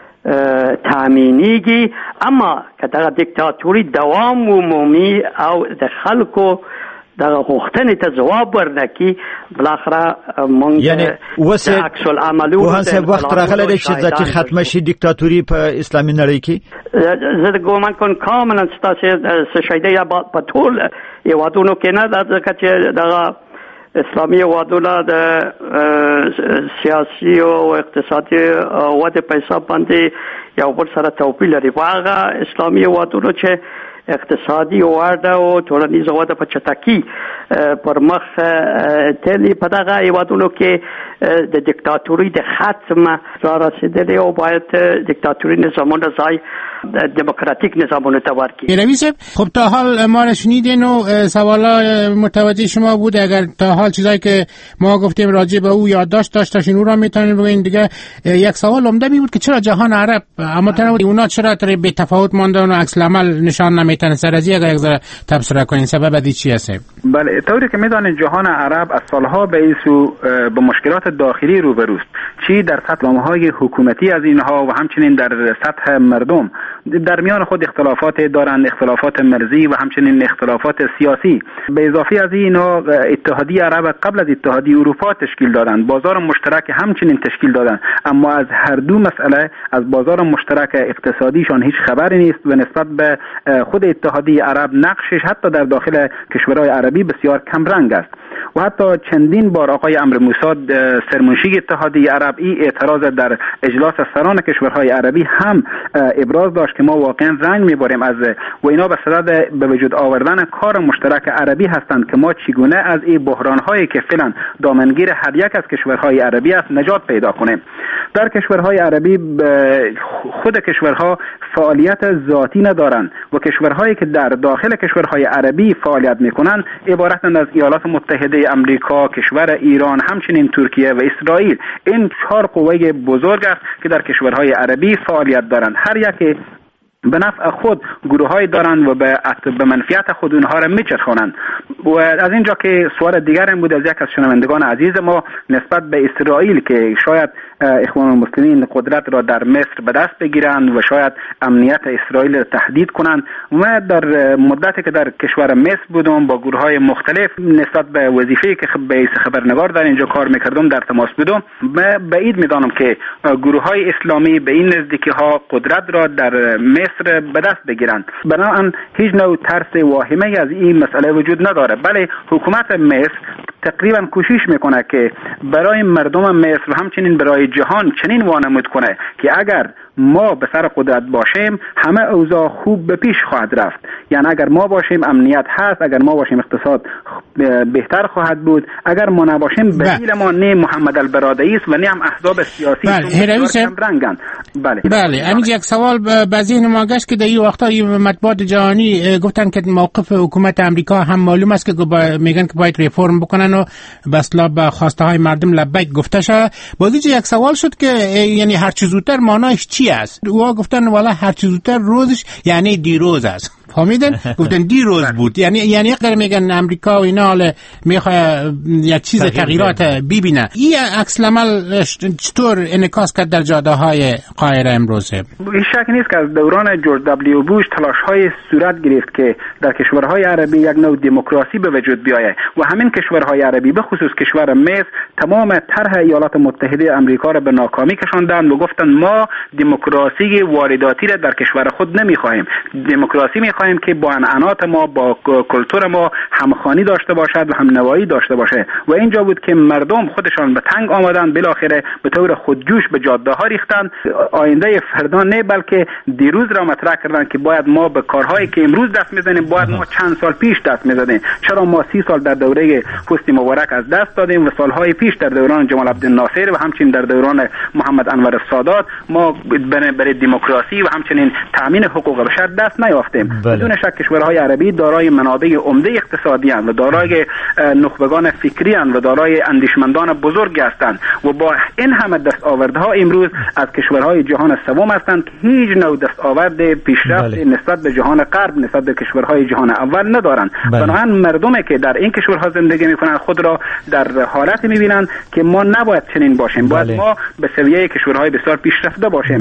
تامینیږي، اما که دغه دیکتاتوري دوام ومومي او د خلکو دغه غوښتنې ته ځواب ورنکړي، بالاخره مونږ یعنی وسه عکس العملو وهڅه وخت راغلی دی چې ځکه ختمه شي دیکتاتوري په اسلامي نړۍ کې. زه ګومان کوم کاملا ستاسو شایده یا په ټول هیوادونو کې نه ده، ځکه چې دغه اسلامي هیوادونه د سیاسي او اقتصادي وده په حساب باندې یو بل سره توپیر لري. هغه اسلامي هیوادونو چې اقتصادي وده او ټولنیزه وده په چټکۍ پر مخ تللی، په دغه هیوادونو کې د دیکتاتوري د ختم را رسیدلی او باید دیکتاتوري نظامونه ځای دموکراتیک نظامونه ته ورکړي. روی صاحب خب تا حال ما را شنیدین و سوالا متوجه شما بود. اگر تا حال چیزایی که ما گفتیم راجع به او یادداشت داشتین او را میتونید بگین. دیگه یک سوال عمده می بود که چرا جهان عرب اما تنها اونا چرا تر به تفاوت ماندن و عکس العمل نشان نمیتن؟ سر از اگر یک ذره تبصره کنین سبب ادی چی است؟ بله، طوری که میدانید جهان عرب از سالها به این سو به مشکلات داخلی روبروست، چی در سطح نامه‌های حکومتی از اینها و همچنین در سطح مردم. در میان خود اختلافات دارند، اختلافات مرزی و همچنین اختلافات سیاسی. به اضافه از اینها اتحادیه عرب قبل از اتحادیه اروپا تشکیل دادند، بازار مشترک همچنین تشکیل دادند، اما از هر دو مسئله از بازار مشترک اقتصادیشان هیچ خبری نیست و نسبت به خود اتحادیه عرب نقشش حتی در داخل کشورهای عربی بسیار بسیار کمرنگ است. و حتی چندین بار آقای عمرو موسی سرمنشی اتحادیه عرب این اعتراض در اجلاس سران کشورهای عربی هم ابراز داشت که ما واقعا رنج میبریم از و اینا به صدد به وجود آوردن کار مشترک عربی هستند که ما چگونه از این بحران‌هایی که فعلا دامنگیر هر یک از کشورهای عربی است نجات پیدا کنیم. در کشورهای عربی خود کشورها فعالیت ذاتی ندارند و کشورهایی که در داخل کشورهای عربی فعالیت میکنند عبارتند از ایالات متحده امریکا، کشور ایران، همچنین ترکیه و اسرائیل. این چهار قوه بزرگ است که در کشورهای عربی فعالیت دارند. هر یک به نفع خود گروه‌های دارند و به به منفعت خود اونها را میچرخانند. و از اینجا که سوال دیگر این بود از یک از شنوندگان عزیز ما نسبت به اسرائیل که شاید اخوان المسلمین قدرت را در مصر به دست بگیرند و شاید امنیت اسرائیل را تهدید کنند. و در مدتی که در کشور مصر بودم با گروه‌های مختلف نسبت به وظیفه‌ای که به خبرنگار در اینجا کار می‌کردم در تماس بودم، من بعید می‌دانم که گروه‌های اسلامی به این نزدیکی‌ها قدرت را در مصر به دست بگیرند. بنابراین هیچ نوع ترس واهمه از این مسئله وجود نداره. بله حکومت مصر تقریبا کوشش میکنه که برای مردم مصر و همچنین برای جهان چنین وانمود کنه که اگر ما به سر قدرت باشیم همه اوضاع خوب به پیش خواهد رفت. یعنی اگر ما باشیم امنیت هست، اگر ما باشیم اقتصاد بهتر خواهد بود، اگر ما نباشیم بدیل ما نه محمد البرادعی است و نه هم احزاب سیاسی کم رنگند. بله بله همین یک سوال به ذهن ما گشت که در این وقتا مطبوعات جهانی گفتن که موقف حکومت امریکا هم معلوم است که میگن که باید ریفرم بکنن و به اصطلاح به خواسته های مردم لبیک گفته شد. بازی یک سوال شد که یعنی هر چه زودتر معناش چی است؟ او گفتن والا هر چه زودتر روزش یعنی دیروز است. فهمیدن؟ گفتن دیروز بود. یعنی یعنی اگر میگن امریکا و اینا حالا میخواد یک چیز تغییرات ببینه، این عکس العمل چطور انعکاس کرد در جاده های قاهره امروزه؟ هیچ شک نیست که از دوران جورج دبلیو بوش تلاش های صورت گرفت که در کشورهای عربی یک نوع دموکراسی به وجود بیاید و همین کشورهای عربی به خصوص کشور مصر تمام طرح ایالات متحده آمریکا را به ناکامی کشاندند و گفتند ما دموکراسی وارداتی را در کشور خود نمیخواهیم. دموکراسی میخواهیم که با انعنات ما با کلتور ما همخوانی داشته باشد و هم نوایی داشته باشه. و اینجا بود که مردم خودشان به تنگ آمدند، بالاخره به طور خودجوش به جاده ها ریختند. آینده فردا نه بلکه دیروز را مطرح کردند که باید ما به کارهایی که امروز دست میزنیم باید ما چند سال پیش دست میزدیم. چرا ما سی سال در دوره حسنی مبارک از دست دادیم و سالهای پیش در دوران جمال عبدالناصر و همچنین در دوران محمد انور السادات ما برای دموکراسی و همچنین تامین حقوق بشر دست نیافتیم. بدون شک کشورهای عربی دارای منابع عمده اقتصادی اند و دارای نخبگان فکری اند و دارای اندیشمندان بزرگ هستند و با این همه دستاوردها امروز از کشورهای جهان سوم هستند که هیچ نوع دستاورد پیشرفت نسبت به جهان غرب نسبت به کشورهای جهان اول ندارند. بنابراین مردمی که در این کشورها زندگی میکنند خود را در حالتی میبینند که ما نباید چنین باشیم. باید ما به سویه کشورهای بسیار پیشرفته باشیم.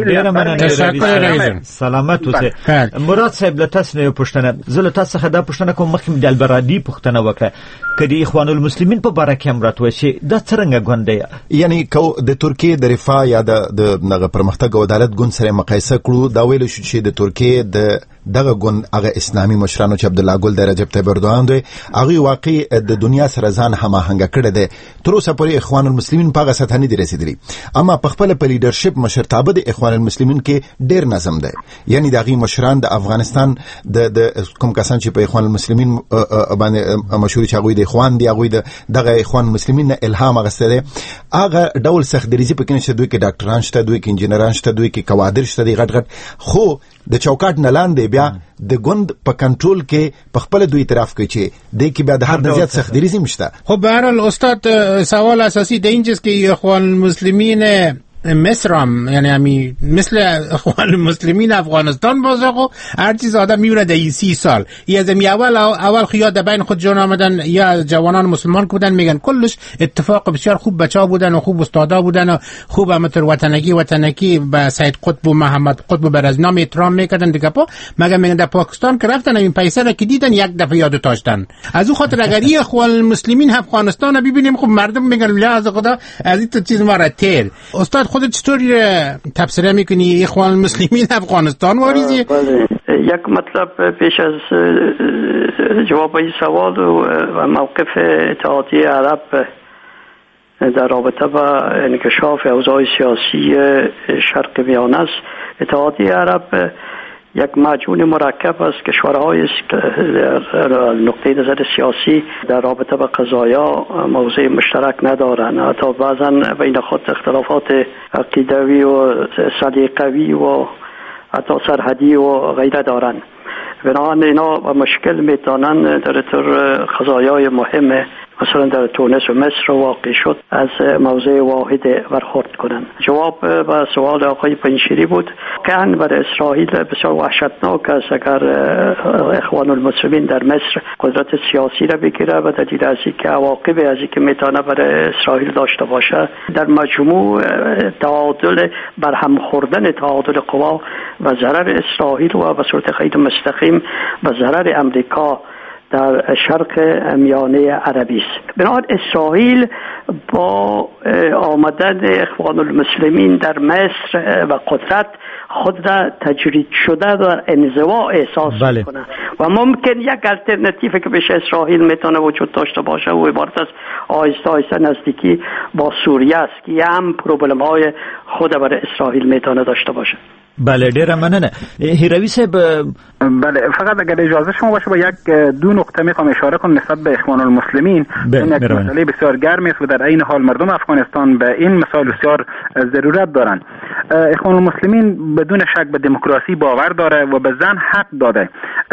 سلامت اوسه. مراد صاحب لتاس نه پښتنه زله تاسو خدا پښتنه کوم مخکې د البرادي پښتنه وکړه کدي اخوان المسلمین په باره کې امرات وشي د څنګه غونډه یعنی کو د ترکیه د رفاه یا د دغه پرمختګ او عدالت ګوند سره مقایسه کړو دا ویل شو چې د ترکیه د دغه ګوند هغه اسلامي مشرانو چې عبد الله ګل د رجب طیب اردوغان دوی هغه واقعي د دنیا سره ځان هماهنګ کړي دي. تر اوسه پورې اخوان المسلمین په هغه سطح نه دي رسیدلي، اما په خپل په لیډرشپ مشرتابه د اخوان المسلمین کې ډیر نظم دی. یعنی دغه مشران د افغانستان د د کوم کسان چې په اخوان المسلمین باندې مشهور چې هغه د اخوان دی هغه د دغه اخوان المسلمین نه الهام غوښتل. هغه ډول سخت دریزي په کې نشته، دوی کې ډاکټران شته، دوی کې انجینران شته، دوی کې کوادر شته، دی غټ غټ خو د چوکاټ نه لاندې بیا د ګوند په کنټرول کې په خپل دوی اعتراف کوي چې د کې بیا د حد زیات سخت دریزي مشته. خب به هر حال استاد سوال اساسی د اینجاست که اخوان المسلمین مصر هم یعنی همی مثل اخوان المسلمین افغانستان باشه و هر چیز آدم میونه در سی سال یه از امی اول اول خیاد بین خود جان آمدن یا جوانان مسلمان که بودن میگن کلش اتفاق بسیار خوب بچه ها بودن و خوب استادا بودن و خوب همتر وطنگی وطنگی به سید قطب و محمد قطب و برزنام احترام میکردن دیگه پا مگه میگن در پاکستان که رفتن این پیسه را که دیدن یک دفعه یاد تاشتن. از اون خاطر اگر این اخوان المسلمین افغانستان ببینیم خب مردم میگن لحاظ خدا از این چیز ما را تیر. استاد خودت چطوری تبصره میکنی اخوان المسلمین افغانستان واریزی؟ بله یک مطلب پیش از جواب این سوال و موقف اتحادیه عرب در رابطه با انکشاف اوضاع سیاسی شرق میانه است. اتحادیه عرب یک مجموعه مرکب از کشورهای است که در نقطه نظر سیاسی در رابطه با قضایا موضع مشترک ندارند، حتی بعضا بین خود اختلافات عقیدوی و سلیقوی و حتی سرحدی و غیره دارند. بنابراین اینا مشکل میتونن در طور قضایای مهم مثلا در تونس و مصر واقع شد از موضع واحد برخورد کنند. جواب به سوال آقای پنشیری بود که برای اسرائیل بسیار وحشتناک است اگر اخوان المسلمین در مصر قدرت سیاسی را بگیره و دلیل از اینکه عواقب از اینکه میتونه برای اسرائیل داشته باشه در مجموع تعادل برهم خوردن تعادل قوا و ضرر اسرائیل و به صورت خیلی مستقیم و ضرر امریکا در شرق میانه عربی است. بنابراین اسرائیل با آمدن اخوان المسلمین در مصر و قدرت خود را تجرید شده در انزوا احساس بله. میکنه و ممکن یک الटरनेटिव که بهش اسرائیل میتونه وجود داشته باشه و عبارت از آهسته آهسته نزدیکی با سوریه است که هم پروبلم های خود برای اسرائیل میتونه داشته باشه. بله ډیره مننه. هیروی صاحب بله فقط اگر اجازه شما باشه با یک دو نقطه میخوام اشاره کنم نسبت به اخوان المسلمین. این یک مسئله بسیار گرمی است و در این حال مردم افغانستان به این مسائل بسیار ضرورت دارند. اخوان المسلمین بدون شک به دموکراسی باور داره و به زن حق داده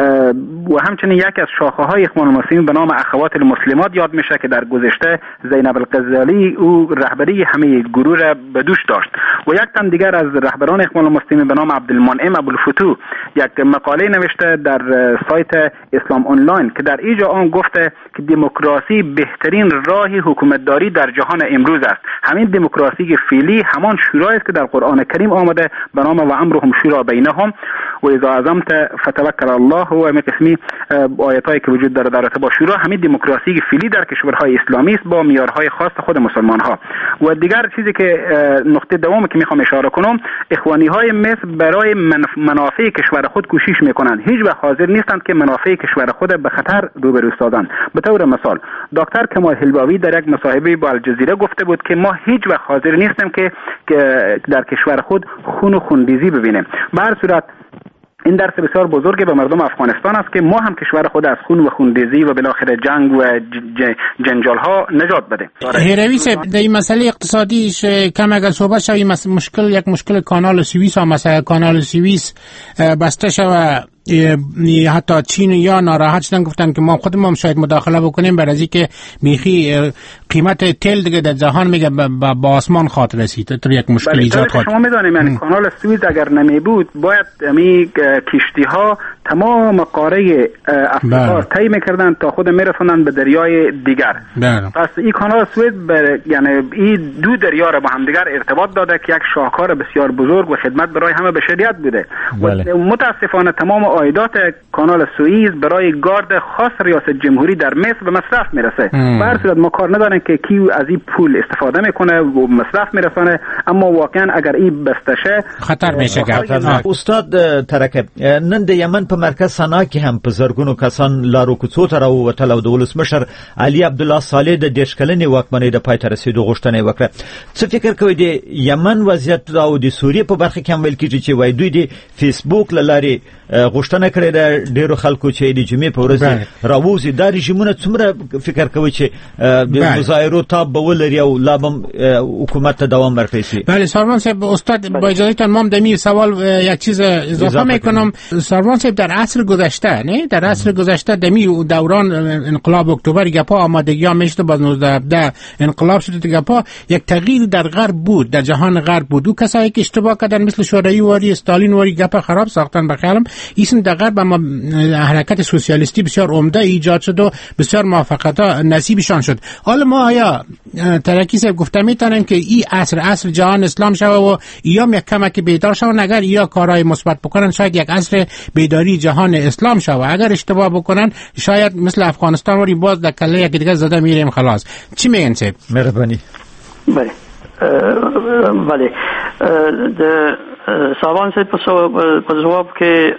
و همچنین یکی از شاخه های اخوان المسلمین به نام اخوات المسلمات یاد میشه که در گذشته زینب الغزالی او رهبری همه گروه را به دوش داشت و یک تن دیگر از رهبران اخوان المسلمین به نام عبدالمنعم ابوالفتوح یک مقاله نوشته در سایت اسلام آنلاین که در اینجا آن گفته که دموکراسی بهترین راه حکومتداری در جهان امروز است. همین دموکراسی فعلی همان شورای است که در قرآن کریم آمده به نام و امرهم شورا بینهم و اذا عزمت فتوکل الله و مقسمی آیاتایی که وجود داره در رابطه با شورا. همین دموکراسی فعلی در کشورهای اسلامی است با معیارهای خاص خود مسلمان ها. و دیگر چیزی که نقطه دومی که میخوام اشاره کنم، اخوانی های مصر برای منافع کشور خود کوشش میکنند، هیچ وقت حاضر نیستند که منافع کشور خود به خطر روبرو سازند. به طور مثال دکتر کمال حلواوی در یک مصاحبه با الجزیره گفته بود که ما هیچ وقت حاضر نیستیم که در کشور خود خون و خونریزی ببینیم. به هر صورت این درس بسیار بزرگی به مردم افغانستان است که ما هم کشور خود از خون و خونریزی و بالاخره جنگ و جنجال ها نجات بده. هیروی صاحب در این مسئله اقتصادیش کم اگر صحبت شوی مشکل یک مشکل کانال سوئیس ها مثلا کانال سوئیس بسته شوه حتی چین یا ناراحت شدن گفتن که ما خودمون شاید مداخله بکنیم برای از اینکه میخی قیمت تل دیگه در جهان میگه با آسمان خاط رسید تو یک مشکل ایجاد خاط. شما میدونید یعنی کانال سوئیس اگر نمی بود باید امی کشتی ها تمام قاره افریقا طی میکردن تا خود میرسونن به دریای دیگر. بله. پس این کانال سوئیس یعنی این دو دریا را با هم دیگر ارتباط داده که یک شاهکار بسیار بزرگ و خدمت برای همه بشریت بوده. بله. و متاسفانه تمام عایدات کانال سوئیس برای گارد خاص ریاست جمهوری در مصر به مصرف میرسه. به هر صورت ما کار نداریم که کی از این پول استفاده میکنه و مصرف میرسونه، اما واقعا اگر این بسته شه خطر میشه. استاد ترکه نن د یمن په مرکز سنا کې هم په زرګونو کسان لارو کوڅو ته راووتل او د ولسمشر علي عبدالله صالح د دیش کلنې واکمنۍ د پای ته رسیدو غوښتنه وکړه. څه فکر کوئ د یمن وضعیت او د سوریې په برخه کې هم ویل کیږي چې وای دوی د فیسبوک لاري غوښتنه کړې ده ډیرو خلکو چې د جمعې په ورځ راووزي دا رژیمونه څومره فکر کوي چې د مظاهرو تاب به ولري او لا هم حکومت ته دوام ورکړي شي؟ بله سروان صاحب، استاد با اجازهتان ما در این سوال یک چیز اضافه میکنم. سروان صاحب در عصر گذشته نه در عصر گذشته دمی دوران انقلاب اکتبر گپا آمادگی ها میشد با نوزده هفده انقلاب شد گپا یک تغییر در غرب بود، در جهان غرب بود. او کسایی که اشتباه کردن مثل شوروی واری استالین واری گپا خراب ساختن بخیالم ایسم در غرب اما حرکت سوسیالیستی بسیار عمده ایجاد شد و بسیار موفقیت ها نصیبشان شد. حالا ما آیا ترکی صاحب گفته میتونیم که این عصر عصر جهان اسلام شوه و ایام یک کمک بیدار شون، اگر یا کارهای مثبت بکنن شاید یک عصر بیداری جهان اسلام شوه، اگر اشتباه بکنن شاید مثل افغانستان وری باز در کله یک دیگه زده میریم خلاص. چی میگن صاحب؟ مهربانی. بله بله د سوال سید په جواب کې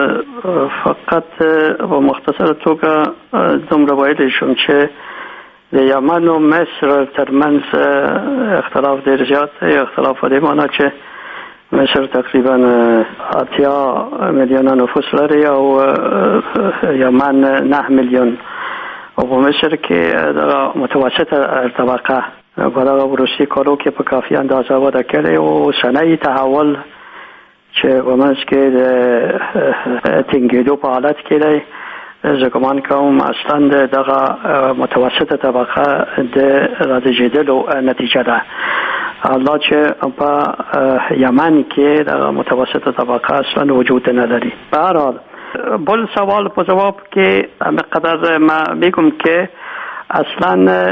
فقط په مختصره توګه دومره ویلی شم چې د یمن و مصر ترمنځ اختلاف ډېر زیات دی. اختلاف په دې معنا چې مصر تقریبا اتیا میلیونه نفوس لري او یمن نه میلیون. او په مصر کې د متوسطه طبقه په دغه وروستي کالو کې په کافي اندازه وده کړې او صنایع تحول چې په منځ کې د ټینګېدو په حالت کې دی. زه ګمان کوم اصلا دغه متوسطه طبقه د رادیجېدلو نتیجه ده. الله چې په یمن کې دغه متوسطه طبقه اصلا وجود نداری. به هر حال بل سوال په جواب کې مقدار ما میگم که اصلا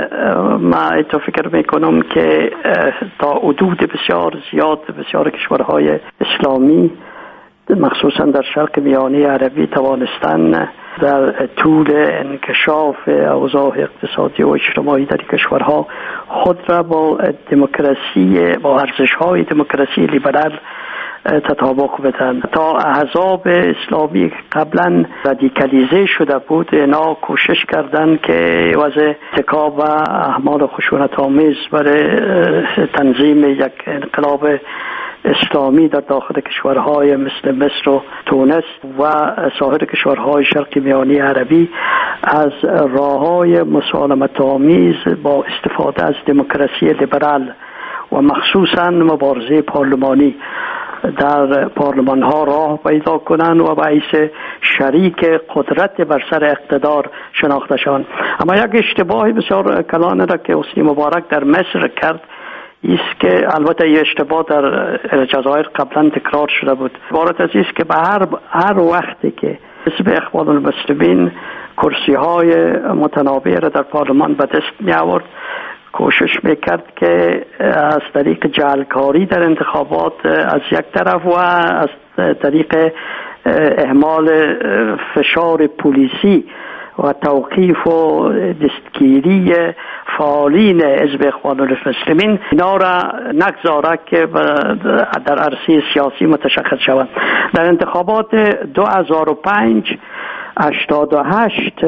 ما تو فکر میکنم که تا حدود بسیار زیاد بسیار کشورهای اسلامی مخصوصا در شرق میانه عربی توانستن در طول انکشاف اوضاع اقتصادی و اجتماعی در کشورها خود را با دموکراسی با ارزش‌های دموکراسی لیبرال تطابق بدن. تا احزاب اسلامی قبلا رادیکالیزه شده بود اینا کوشش کردن که وضع ارتکاب اعمال خشونت آمیز برای تنظیم یک انقلاب اسلامی در داخل کشورهای مثل مصر و تونس و سایر کشورهای شرق میانه عربی از راههای مسالمت آمیز با استفاده از دموکراسی لیبرال و مخصوصا مبارزه پارلمانی در پارلمان ها راه پیدا کنند و باعث شریک قدرت بر سر اقتدار شناخته شوند. اما یک اشتباه بسیار کلان را که حسنی مبارک در مصر کرد است که البته این اشتباه در جزایر قبلا تکرار شده بود. عبارت از است که به هر هر وقتی که حزب اخوان المسلمین کرسی های متنوع را در پارلمان به دست می آورد کوشش میکرد که از طریق جعلکاری در انتخابات از یک طرف و از طریق اهمال فشار پلیسی و توقیف و دستگیری فعالین حزب اخوان المسلمین اینا را نگذاره که در عرصه سیاسی متشخص شوند. در انتخابات دو هزار و پنج هشتاد و هشت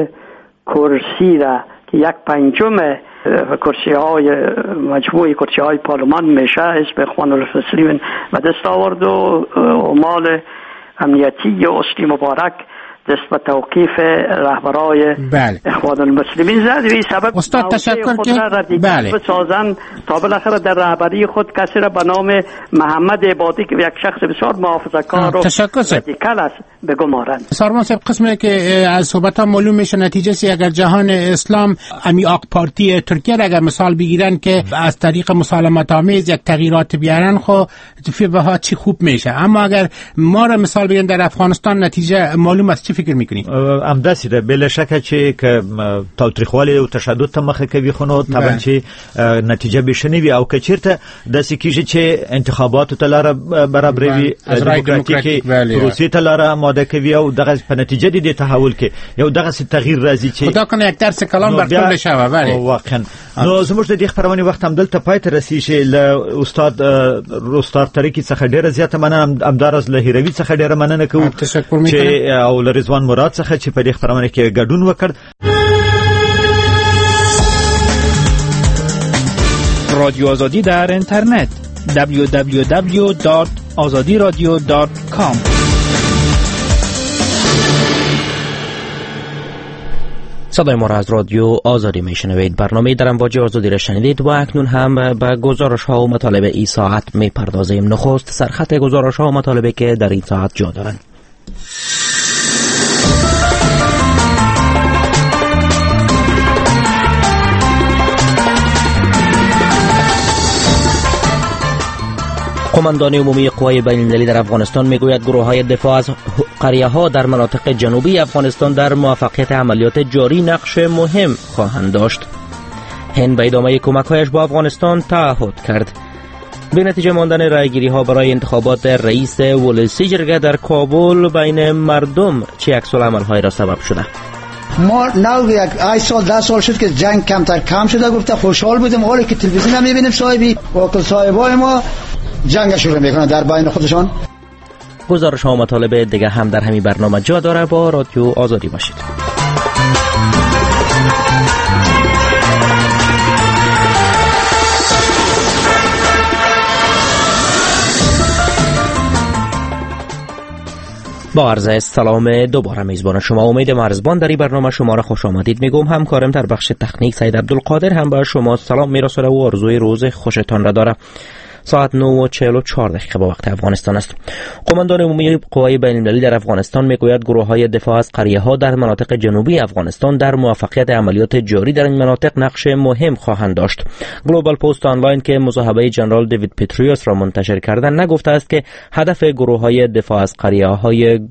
کرسی را که یک پنجم کرسی های مجموعی کرسی های پارلمان میشه حزب اخوان المسلمین و دست آورد و مال امنیتی حسنی مبارک دست به توقیف رهبرای بله. اخوان المسلمین زد و این سبب استاد تشکر که بله بسازن تا بالاخره در رهبری خود کسی را به نام محمد عبادی که یک شخص بسیار محافظه‌کار و رادیکال است بگمارند. سارمان صاحب قسمی که از صحبت ها معلوم میشه نتیجه سی اگر جهان اسلام امی آق پارتی ترکیه را اگر مثال بگیرن که از طریق مسالمت آمیز یک تغییرات بیارن خو فیها چی خوب میشه. اما اگر ما را مثال بگیرن در افغانستان نتیجه معلوم است. چی فکر میکنی؟ همداسې ده بل شکه چې که تاوتریخوالی او تشدد ته مخه کوي خو نو طبعا چې نتیجه به شنوي او که چیرته داسې کیږي چې انتخابات ته لاره برابروي دموکراتیک پروسې ته لاره آماده کوي او دغه په نتیجه د تحول کې یو دغه تغییر راځي چې خدا کنه یک درس کلام برټول شوه. بله واقعا نو زموږ د دې خبرونه وخت هم دلته پای ته رسیږي. له استاد رستار طریقې څخه ډیره زیاته مننه. امدارز له هیروي څخه ډیره مننه کوم چې او رضوان مراد څخه چې په دې خبرونه کې ګډون وکړ. رادیو آزادی در اینترنت دبلیو دبلیو دبلیو دات آزادی رادیو دات کام. صدای ما را از رادیو آزادی میشنوید. برنامه در امواج آزادی را شنیدید و اکنون هم به گزارش ها و مطالب این ساعت میپردازیم. نخست سرخط گزارش ها و مطالبی که در این ساعت جا دارند. قماندان عمومی قوای بین‌المللی در افغانستان میگوید گروه‌های دفاع از قریه‌ها در مناطق جنوبی افغانستان در موفقیت عملیات جاری نقش مهم خواهند داشت. هند به ادامه کمک‌هایش با افغانستان تعهد کرد. به نتیجه ماندن رایگیری‌ها برای انتخابات رئیس ولسی جرگه در کابل بین مردم چه عکس‌العمل‌هایی را سبب شده؟ ما نو یک هشت سال ده سال شد که جنگ کمتر کم شده، گفته خوشحال بودیم. حالا که تلویزیون هم می‌بینیم صاحبی واکل صاحبای ما جنگ شروع میکنن در بین خودشان. گزارش ها و مطالب دیگه هم در همین برنامه جا داره. با رادیو آزادی باشید. با عرض سلام دوباره میزبان شما امید مرزبان در این برنامه شما را خوش آمدید میگم. همکارم در بخش تکنیک سید عبدالقادر هم به شما سلام میرسونه و آرزوی روز خوشتان را داره. ساعت نه و چهل و چهار دقیقه با وقت افغانستان است. قماندان عمومی قوای بین المللی در افغانستان میگوید گروه‌های دفاع از قریه‌ها در مناطق جنوبی افغانستان در موفقیت عملیات جاری در این مناطق نقش مهم خواهند داشت. گلوبال پست آنلاین که مصاحبه جنرال دیوید پتریوس را منتشر کرده نگفته است که هدف گروه‌های دفاع از قریه‌های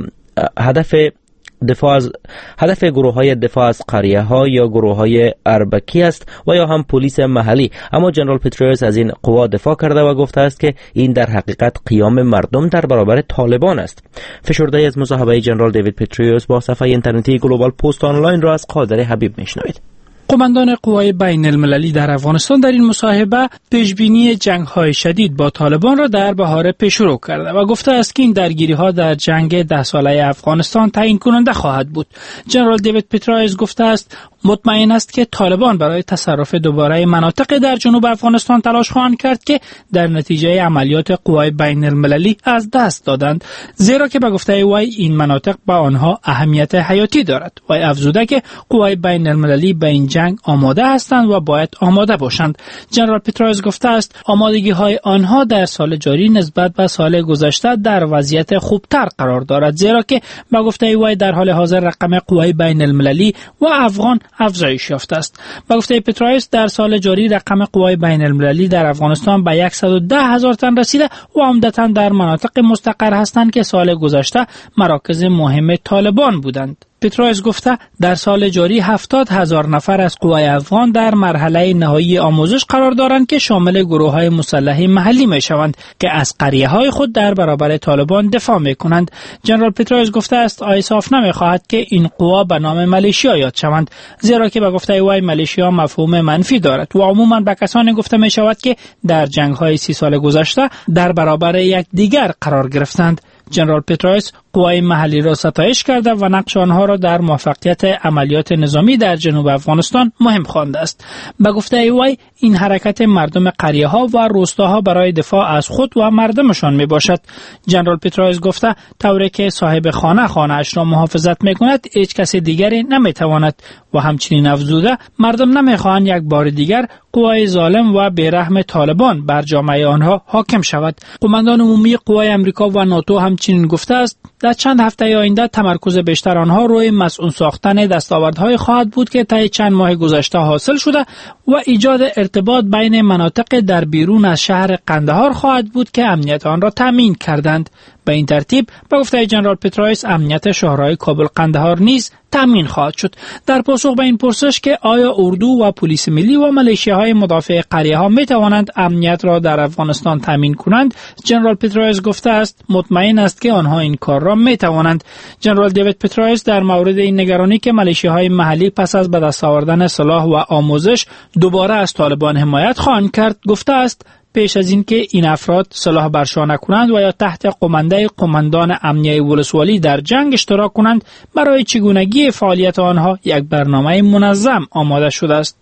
هدف دفاع از هدف گروه‌های دفاع از قریه‌ها یا گروه‌های اربکی است و یا هم پلیس محلی، اما جنرال پتریوس از این قوا دفاع کرده و گفته است که این در حقیقت قیام مردم در برابر طالبان است. فشرده از مصاحبه جنرال دیوید پتریوس با صفحه اینترنتی گلوبال پست آنلاین را از قادر حبیب میشنوید. قماندان قوای بین المللی در افغانستان در این مصاحبه پیشبینی جنگ‌های شدید با طالبان را در بهار پیشرو کرده و گفته است که این درگیری‌ها در جنگ ده ساله افغانستان تعیین کننده خواهد بود. جنرال دیوید پتریوس گفته است مطمئن است که طالبان برای تصرف دوباره مناطق در جنوب افغانستان تلاش خواهند کرد که در نتیجه عملیات قوای بین المللی از دست دادند، زیرا که به گفته وی این مناطق با آنها اهمیت حیاتی دارد. وی افزوده که قوای بین المللی به این جنگ آماده هستند و باید آماده باشند. جنرال پتریوس گفته است آمادگی های آنها در سال جاری نسبت به سال گذشته در وضعیت خوبتر قرار دارد، زیرا که به گفته وی در حال حاضر رقم قوای بین المللی و افغان افزایش یافته است. به گفته پتریوس در سال جاری رقم قوای بین المللی در افغانستان به صد و ده هزار تن رسیده و عمدتاً در مناطق مستقر هستند که سال گذشته مراکز مهم طالبان بودند. پتریوس گفته در سال جاری هفتاد هزار نفر از قوای افغان در مرحله نهایی آموزش قرار دارند که شامل گروه‌های مسلح محلی می‌شوند که از قریه‌های خود در برابر طالبان دفاع می‌کنند. جنرال پتریوس گفته است آیساف نمی‌خواهد که این قوا به نام ملیشیا یاد شوند، زیرا که به گفته وی ملیشیا مفهوم منفی دارد و عموماً به کسانی گفته می‌شود که در جنگ‌های سی سال گذشته در برابر یکدیگر قرار گرفتند. جنرال پتریوس قوای محلی را ستایش کرده و نقش آنها را در موفقیت عملیات نظامی در جنوب افغانستان مهم خوانده است. به گفته وی این حرکت مردم قریه‌ها و روستاها برای دفاع از خود و مردمشان می باشد. جنرال پتریوس گفته طوری که صاحب خانه خانه‌اش را محافظت می‌کند هیچ کس دیگری نمی‌تواند و همچنین افزوده مردم نمی‌خواهند یک بار دیگر قوای ظالم و بیرحم طالبان بر جامعه آنها حاکم شود. قماندان عمومی قوای امریکا و ناتو همچنین گفته است در چند هفته آینده تمرکز بیشتر آنها روی مسئول ساختن دستاوردهای خواهد بود که طی چند ماه گذشته حاصل شده و ایجاد ارتباط بین مناطق در بیرون از شهر قندهار خواهد بود که امنیت آن را تامین کردند. به این ترتیب به گفته جنرال پتریوس امنیت شهرهای کابل قندهار نیز تامین خواهد شد. در پاسخ به این پرسش که آیا اردو و پلیس ملی و ملیشیاهای مدافع قریه‌ها می توانند امنیت را در افغانستان تامین کنند، جنرال پتریوس گفته است مطمئن است که آنها این کار را می توانند. جنرال دیوید پتریوس در مورد این نگرانی که ملیشیاهای محلی پس از به دست آوردن سلاح و آموزش دوباره از طالبان حمایت خواهند کرد گفته است پیش از اینکه این افراد سلاح برشا نکنند و یا تحت قمانده قماندان امنیه ولسوالی در جنگ اشتراک کنند، برای چگونگی فعالیت آنها یک برنامه منظم آماده شده است.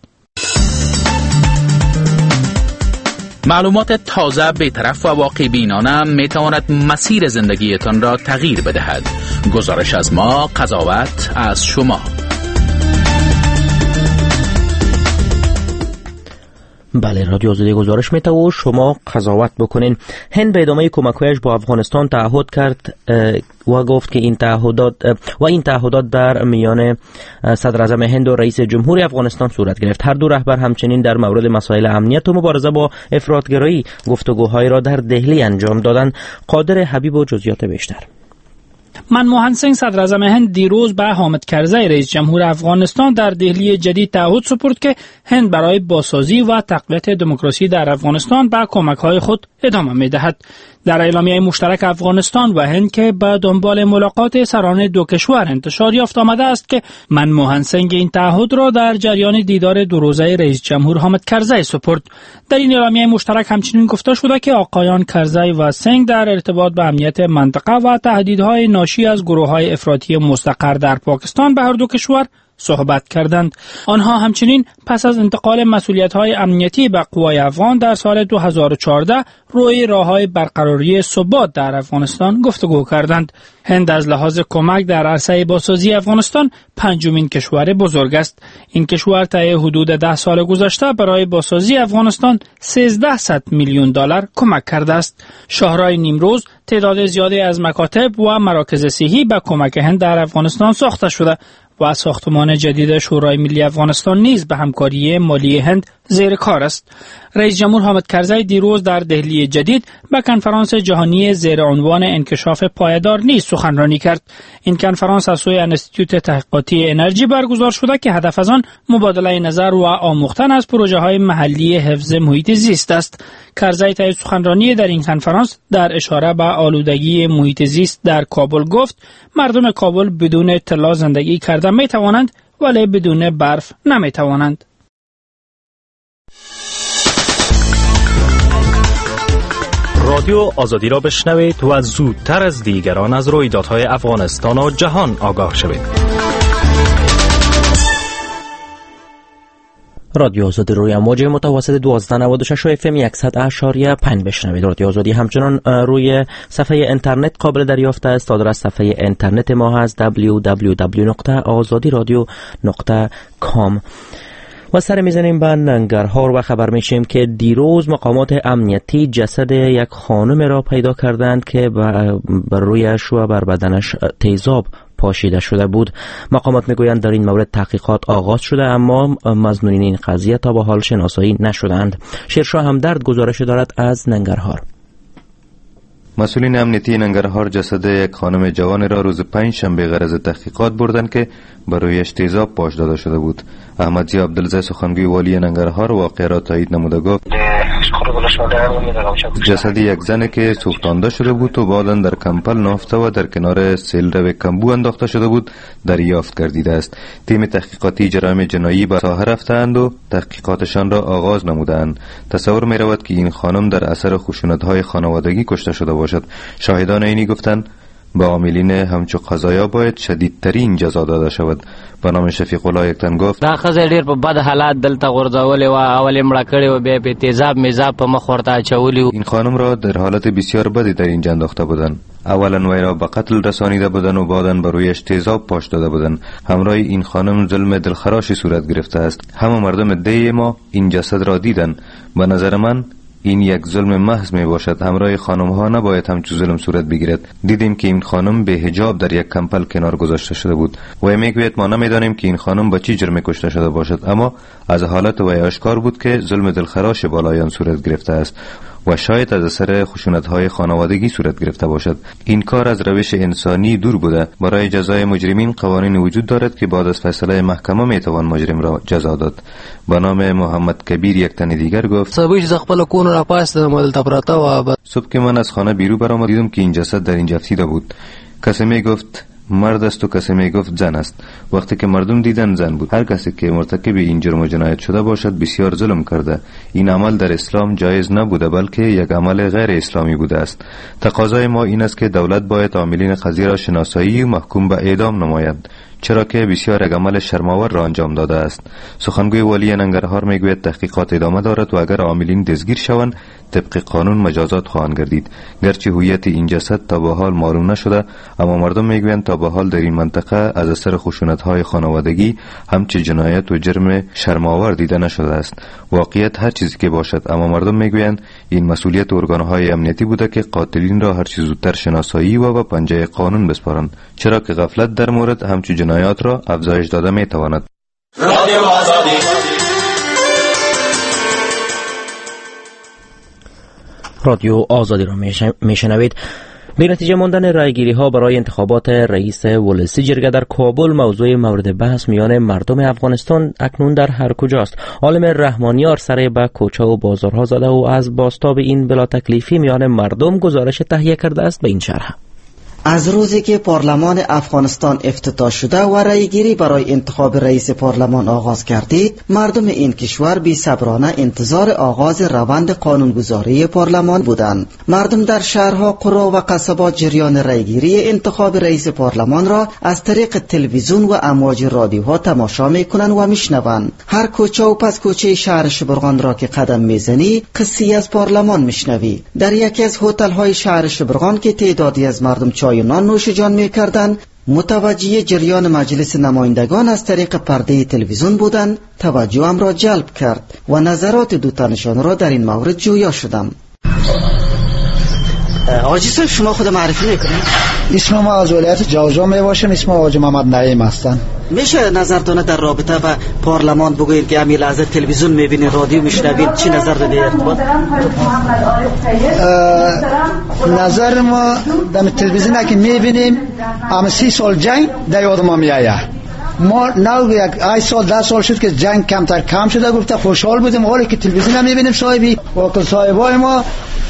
معلومات تازه، بی‌طرف و واقع بینانه می تواند مسیر زندگیتان را تغییر بدهد. گزارش از ما، قضاوت از شما. بله، رادیو آزادی گزارش میته و شما قضاوت بکنین. هند به ادامه کمک‌هایش با افغانستان تعهد کرد و گفت که این تعهدات و این تعهدات در میان صدر اعظم هند و رئیس جمهور افغانستان صورت گرفت. هر دو رهبر همچنین در مورد مسائل امنیت و مبارزه با افراطگرایی گفتگوهای را در دهلی انجام دادند. قادر حبیب و جزئیات بیشتر. منموهن سینگ صدر اعظم هند دیروز به حامد کرزی رئیس جمهور افغانستان در دهلی جدید تعهد سپرد که هند برای بازسازی و تقویت دموکراسی در افغانستان به کمک‌های خود ادامه می‌دهد. در اعلامیه مشترک افغانستان و هند که به دنبال ملاقات سران دو کشور انتشار یافت آمده است که منموهن سینگ این تعهد را در جریان دیدار دو روزه رئیس جمهور حامد کرزی سپرد. در این اعلامیه مشترک همچنین گفته شده که آقایان کرزی و سینگ در ارتباط به امنیت منطقه و تهدیدهای ناشی از گروه‌های افراطی مستقر در پاکستان به هر دو کشور صحبت کردند. آنها همچنین پس از انتقال مسئولیت‌های امنیتی به قوای افغان در سال دو هزار و چهارده روی راه‌های برقراری ثبات در افغانستان گفتگو کردند. هند از لحاظ کمک در عرصه بازسازی افغانستان پنجمین کشور بزرگ است. این کشور طی حدود ده سال گذشته برای بازسازی افغانستان سیزده میلیون دلار کمک کرده است. شاهراه نیمروز تعداد زیادی از مکاتب و مراکز صحی به کمک هند در افغانستان ساخته شده و ساختمان جدید شورای ملی افغانستان نیز به همکاری مالی هند زیر کار است. رئیس جمهور حامد کرزی دیروز در دهلی جدید به کنفرانس جهانی زیر عنوان انکشاف پایدار نیز سخنرانی کرد. این کنفرانس از سوی انستیتوت تحقیقاتی انرژی برگزار شده که هدف از آن مبادله نظر و آموختن از پروژه‌های محلی حفظ محیط زیست است. کرزی طی سخنرانی در این کنفرانس در اشاره به آلودگی محیط زیست در کابل گفت مردم کابل بدون طلا زندگی کرده می توانند ولی بدون برف نمی توانند. رادیو آزادی را بشنوید و زودتر از دیگران از رویدادهای افغانستان و جهان آگاه شوید. رادیو آزادی روی امواج متوسط دوازده نود و شش اف ام صد اشاریه پنج بشنوید. رادیو آزادی همچنان روی صفحه اینترنت قابل دریافت است. آدرس صفحه اینترنت ما هست دبلیو دبلیو دبلیو نقطه آزادی رادیو نقطه کام. و سر میزنیم به ننگرهار و خبر میشیم که دیروز مقامات امنیتی جسد یک خانم را پیدا کردند که بر رویش و بر بدنش تیزاب پاشیده شده بود. مقامات میگویند در این مورد تحقیقات آغاز شده اما مظنونین این قضیه تا به حال شناسایی نشدند. شیرشاه همدرد گزارش دارد از ننگرهار. مسئولین امنیتی ننگرهار جسد یک خانم جوان را روز پنج شنبه غرض تحقیقات بردند که برایش تیزاب پاش داده شده بود. احمدزی عبدالزی سخنگوی والی ننگرهار واقعه را تایید نموده گفت جسد یک زن که سوختانده شده بود و بعداً در کمپل نافته و در کنار سیلرو کمبو انداخته شده بود دریافت گردیده است. تیم تحقیقاتی جرایم جنایی به ساحه رفتند و تحقیقاتشان را آغاز نمودند. تصور می رود که این خانم در اثر خشونت‌های خانوادگی کشته شده باشد. شاهدان عینی گفتند با عاملین همچو قضایا باید شدیدترین جزا داده شود. به نام شفیق الله یک تن گفت دا خزه ډیر په بد حالات دلته غورځولې و اول مړه کړې و بیا په تیزاب میزاب په مخ ورته اچولې. این خانم را در حالت بسیار بدی در اینجا انداخته بودند. اولا وی را به قتل رسانیده بودند و بعداً بر رویش تیزاب پاش داده بودند. همراه این خانم ظلم دلخراشی صورت گرفته است. همه مردم ده ما این جسد را دیدند. به نظر من این یک ظلم محض می باشد. همراه خانم ها نباید همچون ظلم صورت بگیرد. دیدیم که این خانم به حجاب در یک کمپل کنار گذاشته شده بود. وی میگوید ما نمیدانیم که این خانم با چی جرم کشته شده باشد، اما از حالت وی آشکار بود که ظلم دلخراش بالایان صورت گرفته است و شاید از اثر خشونت‌های خانوادگی صورت گرفته باشد. این کار از روش انسانی دور بوده. برای جزای مجرمین قوانین وجود دارد که بعد از فیصله محکمه میتوان مجرم را جزا داد. به نام محمد کبیر یک تن دیگر گفت صبح ز خپل کون را پاستم دلته پراته و صبح که من از خانه بیرون برآمد دیدم که این جسد در اینجا افتیده بود. کسی میگفت مرد است و کسی میگفت زن است. وقتی که مردم دیدن زن بود. هر کسی که مرتکب این جرم و جنایت شده باشد بسیار ظلم کرده. این عمل در اسلام جایز نبوده بلکه یک عمل غیر اسلامی بوده است. تقاضای ما این است که دولت باید عاملین قضیه را شناسایی و محکوم به اعدام نماید، چرا که بسیار یک عمل شرم‌آور را انجام داده است. سخنگوی والی ننگرهار میگوید تحقیقات ادامه دارد و اگر عاملین دستگیر شوند طبق قانون مجازات خواهند گردید. گرچه هویت این جسد تا به حال معلوم نشده اما مردم میگویند تا به حال در این منطقه از اثر خشونت‌های خانوادگی همچه جنایت و جرم شرم‌آور دیده نشده است. واقعیت هر چیزی که باشد اما مردم میگویند این مسئولیت ارگان‌های امنیتی بوده که قاتلین را هر چه زودتر شناسایی و به پنجه قانون بسپارند، چرا که غفلت در مورد همچون جنایات را افزایش داده میتواند. رادیو آزادی رادیو آزادی را میشنوید. به نتیجه ماندن رایگیری ها برای انتخابات رئیس ولسی جرگه در کابل موضوع مورد بحث میان مردم افغانستان اکنون در هر کجاست. عالم رحمانیار سر به کوچه و بازارها زده و از بازتاب این بلا تکلیفی میان مردم گزارش تهیه کرده است. به این شرح: از روزی که پارلمان افغانستان افتتاح شده و رأیگیری برای انتخاب رئیس پارلمان آغاز گردید، مردم این کشور بی صبرانه انتظار آغاز روند قانونگذاری پارلمان بودند. مردم در شهرها، قرا و قصبات جریان رأیگیری انتخاب رئیس پارلمان را از طریق تلویزیون و امواج رادیوها تماشا میکنند و میشنوند. هر کوچه و پس کوچه شهر شبرغان را که قدم میزنی، قصی از پارلمان میشنوی. در یکی از هتل‌های شهر شبرغان که تعدادی از مردم چای نان نوش جان می‌کردند، متوجه جریان مجلس نمایندگان از طریق پرده تلویزیون بودند، توجهم را جلب کرد و نظرات دو تنشان را در این مورد جویا شدم. آجی صاحب، شما خود معرفی میکنید؟ اسم ما از ولایت جوزجان میباشم. اسم آقای محمد نعیم هستن. میشه نظرتون در رابطه با پارلمان بگوید که همین لحظه تلویزیون میبینید، رادیو میشنوید، چی نظر دارید ارتباط؟ نظر ما در تلویزیون که میبینیم ام سی سال جنگ در یاد ما میآید. ما نو یک هشت سال ده سال شد که جنگ کمتر کم شده، گفته خوشحال بودیم. حالی که تلویزیون میبینیم صاحبی وکیل صاحبای ما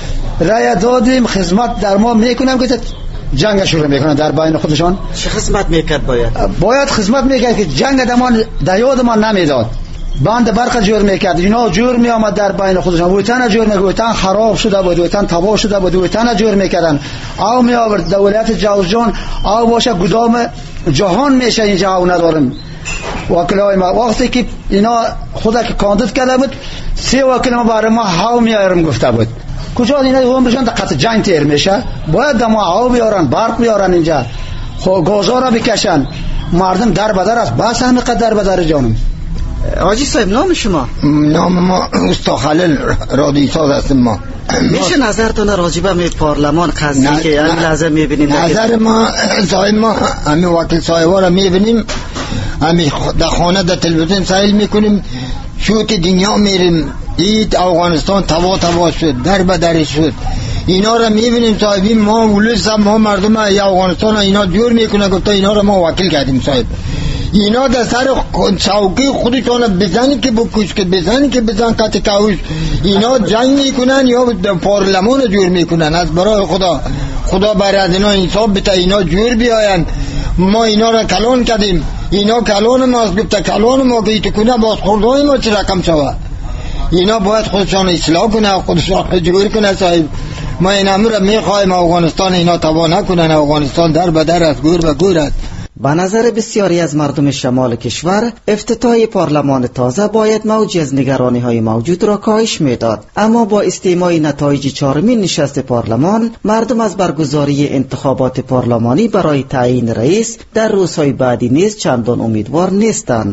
رای دادیم، خدمت در ما میکنم که جنگ شروع میکنن در بین خودشان. چه خدمت میکرد؟ باید باید خدمت میکرد که جنگ دمان در یاد ما نمیداد. بند برق جور میکرد، اینا جور میآمد در بین خودشان. وطن جور میکرد، وطن خراب شده بود، وطن تباه شده بود، وطن جور میکردن. او میآورد دولت جوزجان، او باشه گدام جهان میشه اینجا. او ندارم وکلای ما وقتی که اینا خدا که کاندید کرده بود، سه وکیل ما برای ما هاو میارم گفته بود. کجا اینا عمرشان تا قطع جنگ تیر میشه؟ باید دما آب بیارن، برق بیارن اینجا، خب گازارا بکشن. مردم در بدر است، بس همه قدر بدر جانم. حاجی صاحب، نام شما؟ نام ما استا خلیل رادی ساز هستم. ما میشه نظرتون راجع به پارلمان قضیه که این لحظه میبینیم؟ نظر ما صاحب ما همین وکیل صاحبا را میبینیم، همین در خانه در تلویزیون سایل میکنیم، شوت دنیا میریم. اید افغانستان توا توا شد، در بدر شد. اینا را میبینیم صاحبی. ما ولس ما مردم افغانستان اینا جور میکنه، گفته اینا را ما وکیل کردیم صاحب. اینا در سر چوکی خودشان بزنی که بکش، که بزنی که بزن قط کاوش. اینا جنگ میکنن یا پارلمان جور میکنن. از برای خدا خدا برای از اینا انصاف بده، اینا جور بیاین. ما اینا را کلان کردیم، اینا کلان ماست. گفته کلان ما که ایتو کنه باز خوردهای ما چه رقم شود. اینا باید خودشان اصلاح کنه، خودشان جور کنه صاحب. ما این امر میخوایم افغانستان اینا تباه نکنن. افغانستان در بدر است، گور به گور است. به نظر بسیاری از مردم شمال کشور، افتتاح پارلمان تازه باید موجی از نگرانی های موجود را کاهش میداد. اما با استماع نتایج چهارمین نشست پارلمان، مردم از برگزاری انتخابات پارلمانی برای تعیین رئیس در روزهای بعدی نیز چندان امیدوار نیستند.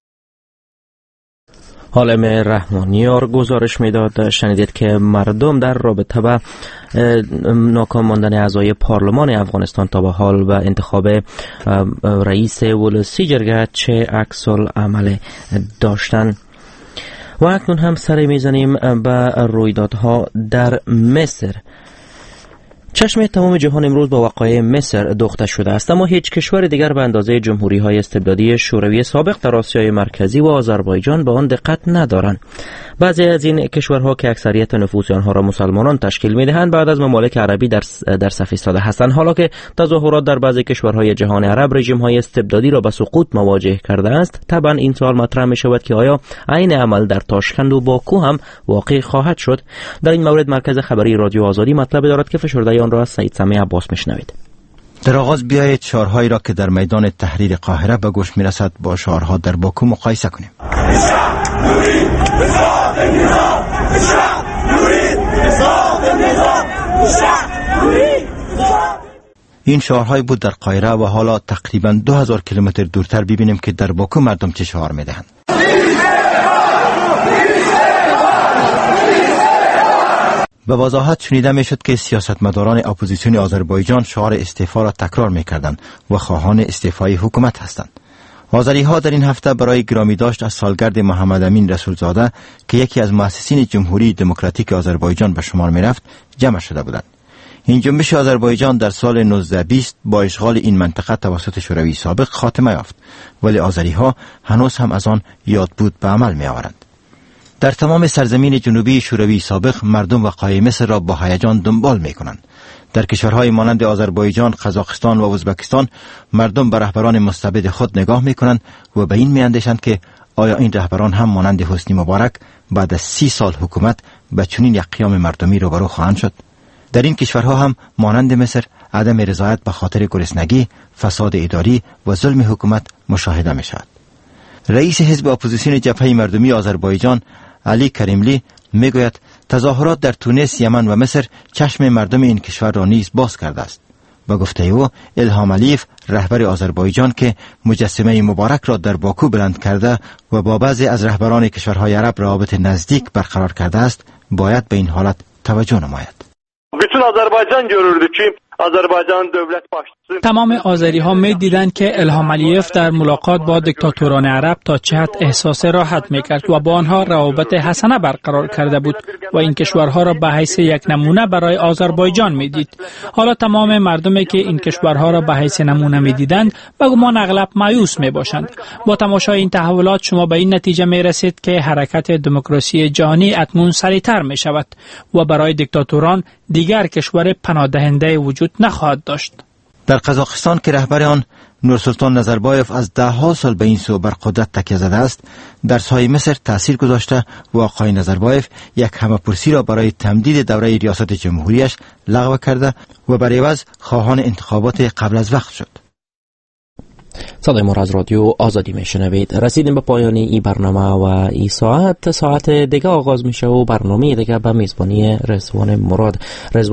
عالم رحمانیار گزارش میداد. شنیدید که مردم در رابطه با ناکام ماندن اعضای پارلمان افغانستان تا به حال و انتخاب رئیس ولسی جرگه چه عکس العمل داشتن. و اکنون هم سر میزنیم به رویدادها در مصر. چشم تمام جهان امروز با وقایع مصر دوخته شده است، اما هیچ کشور دیگر به اندازه جمهوری‌های استبدادی شوروی سابق در آسیای مرکزی و آذربایجان به آن دقت ندارند. بعضی از این کشورها که اکثریت نفوس آنها را مسلمانان تشکیل می‌دهند، بعد از ممالک عربی در در صف ایستاده هستند. حالا که تظاهرات در بعضی کشورهای جهان عرب رژیم‌های استبدادی را به سقوط مواجه کرده است، طبعا این سوال مطرح می‌شود که آیا عین عمل در تاشکند و باکو هم واقع خواهد شد؟ در این مورد مرکز خبری رادیو آزادی مطلب دارد که فشرده آن را از سعید سمیع عباس میشنوید. در آغاز بیایید شعارهایی را که در میدان تحریر قاهره به گوش میرسد با شعارها در باکو مقایسه کنیم. این شعارهایی بود در قاهره و حالا تقریبا دو هزار کیلومتر دورتر ببینیم که در باکو مردم چه شعار میدهند. به وضاحت شنیده میشد که سیاستمداران اپوزیسیون آذربایجان شعار استعفا را تکرار میکردند و خواهان استعفای حکومت هستند. آذری ها در این هفته برای گرامی داشت از سالگرد محمد امین رسولزاده که یکی از مؤسسین جمهوری دموکراتیک آذربایجان به شمار میرفت جمع شده بودند. این جنبش آذربایجان در سال نوزده بیست با اشغال این منطقه توسط شوروی سابق خاتمه یافت، ولی آذری‌ها هنوز هم از آن یاد بود به عمل می آورند. در تمام سرزمین جنوبی شوروی سابق مردم وقایع مصر را با هیجان دنبال می کنند. در کشورهای مانند آذربایجان، قزاقستان و ازبکستان مردم به رهبران مستبد خود نگاه می کنند و به این می اندیشند که آیا این رهبران هم مانند حسنی مبارک بعد از سی سال حکومت به چنین یک قیام مردمی روبرو خواهند شد؟ در این کشورها هم مانند مصر عدم رضایت به خاطر گرسنگی، فساد اداری و ظلم حکومت مشاهده می شود. رئیس حزب اپوزیسیون جبهه مردمی آذربایجان علی کریملی می گوید تظاهرات در تونس، یمن و مصر چشم مردم این کشور را نیز باز کرده است. با گفته او الهام علیف رهبر آذربایجان که مجسمه مبارک را در باکو بلند کرده و با بعضی از رهبران کشورهای عرب روابط نزدیک برقرار کرده است باید به این حالت توجه نماید. bütün Azərbaycan görürdü ki, Azərbaycanın dövlət başçısı تمام آذری ها می دیدند که الهام علیف در ملاقات با دیکتاتوران عرب تا چه حد احساس راحت می کرد و با آنها روابط حسنه برقرار کرده بود و این کشورها را به حیث یک نمونه برای آذربایجان می دید. حالا تمام مردمی که این کشورها را به حیث نمونه می دیدند به گمان اغلب مایوس می باشند. با تماشای این تحولات شما به این نتیجه می رسید که حرکت دموکراسی جهانی اکنون سریعتر می شود و برای دیکتاتوران دیگر کشور پناهدهنده وجود نخواهد داشت. در قزاقستان که رهبر آن نورسلطان نظربایف از ده ها سال به این سو بر قدرت تکیه زده است، در سایه مصر تأثیر گذاشته و آقای نظربایف یک همه‌پرسی را برای تمدید دوره ریاست جمهوریش لغو کرده و بر عوض خواهان انتخابات قبل از وقت شد. صدای ما را از رادیو آزادی میشنوید. رسیدیم به پایان این برنامه و این ساعت ساعت دیگه آغاز میشه و برنامه دیگه به میزبانی رضوان مراد.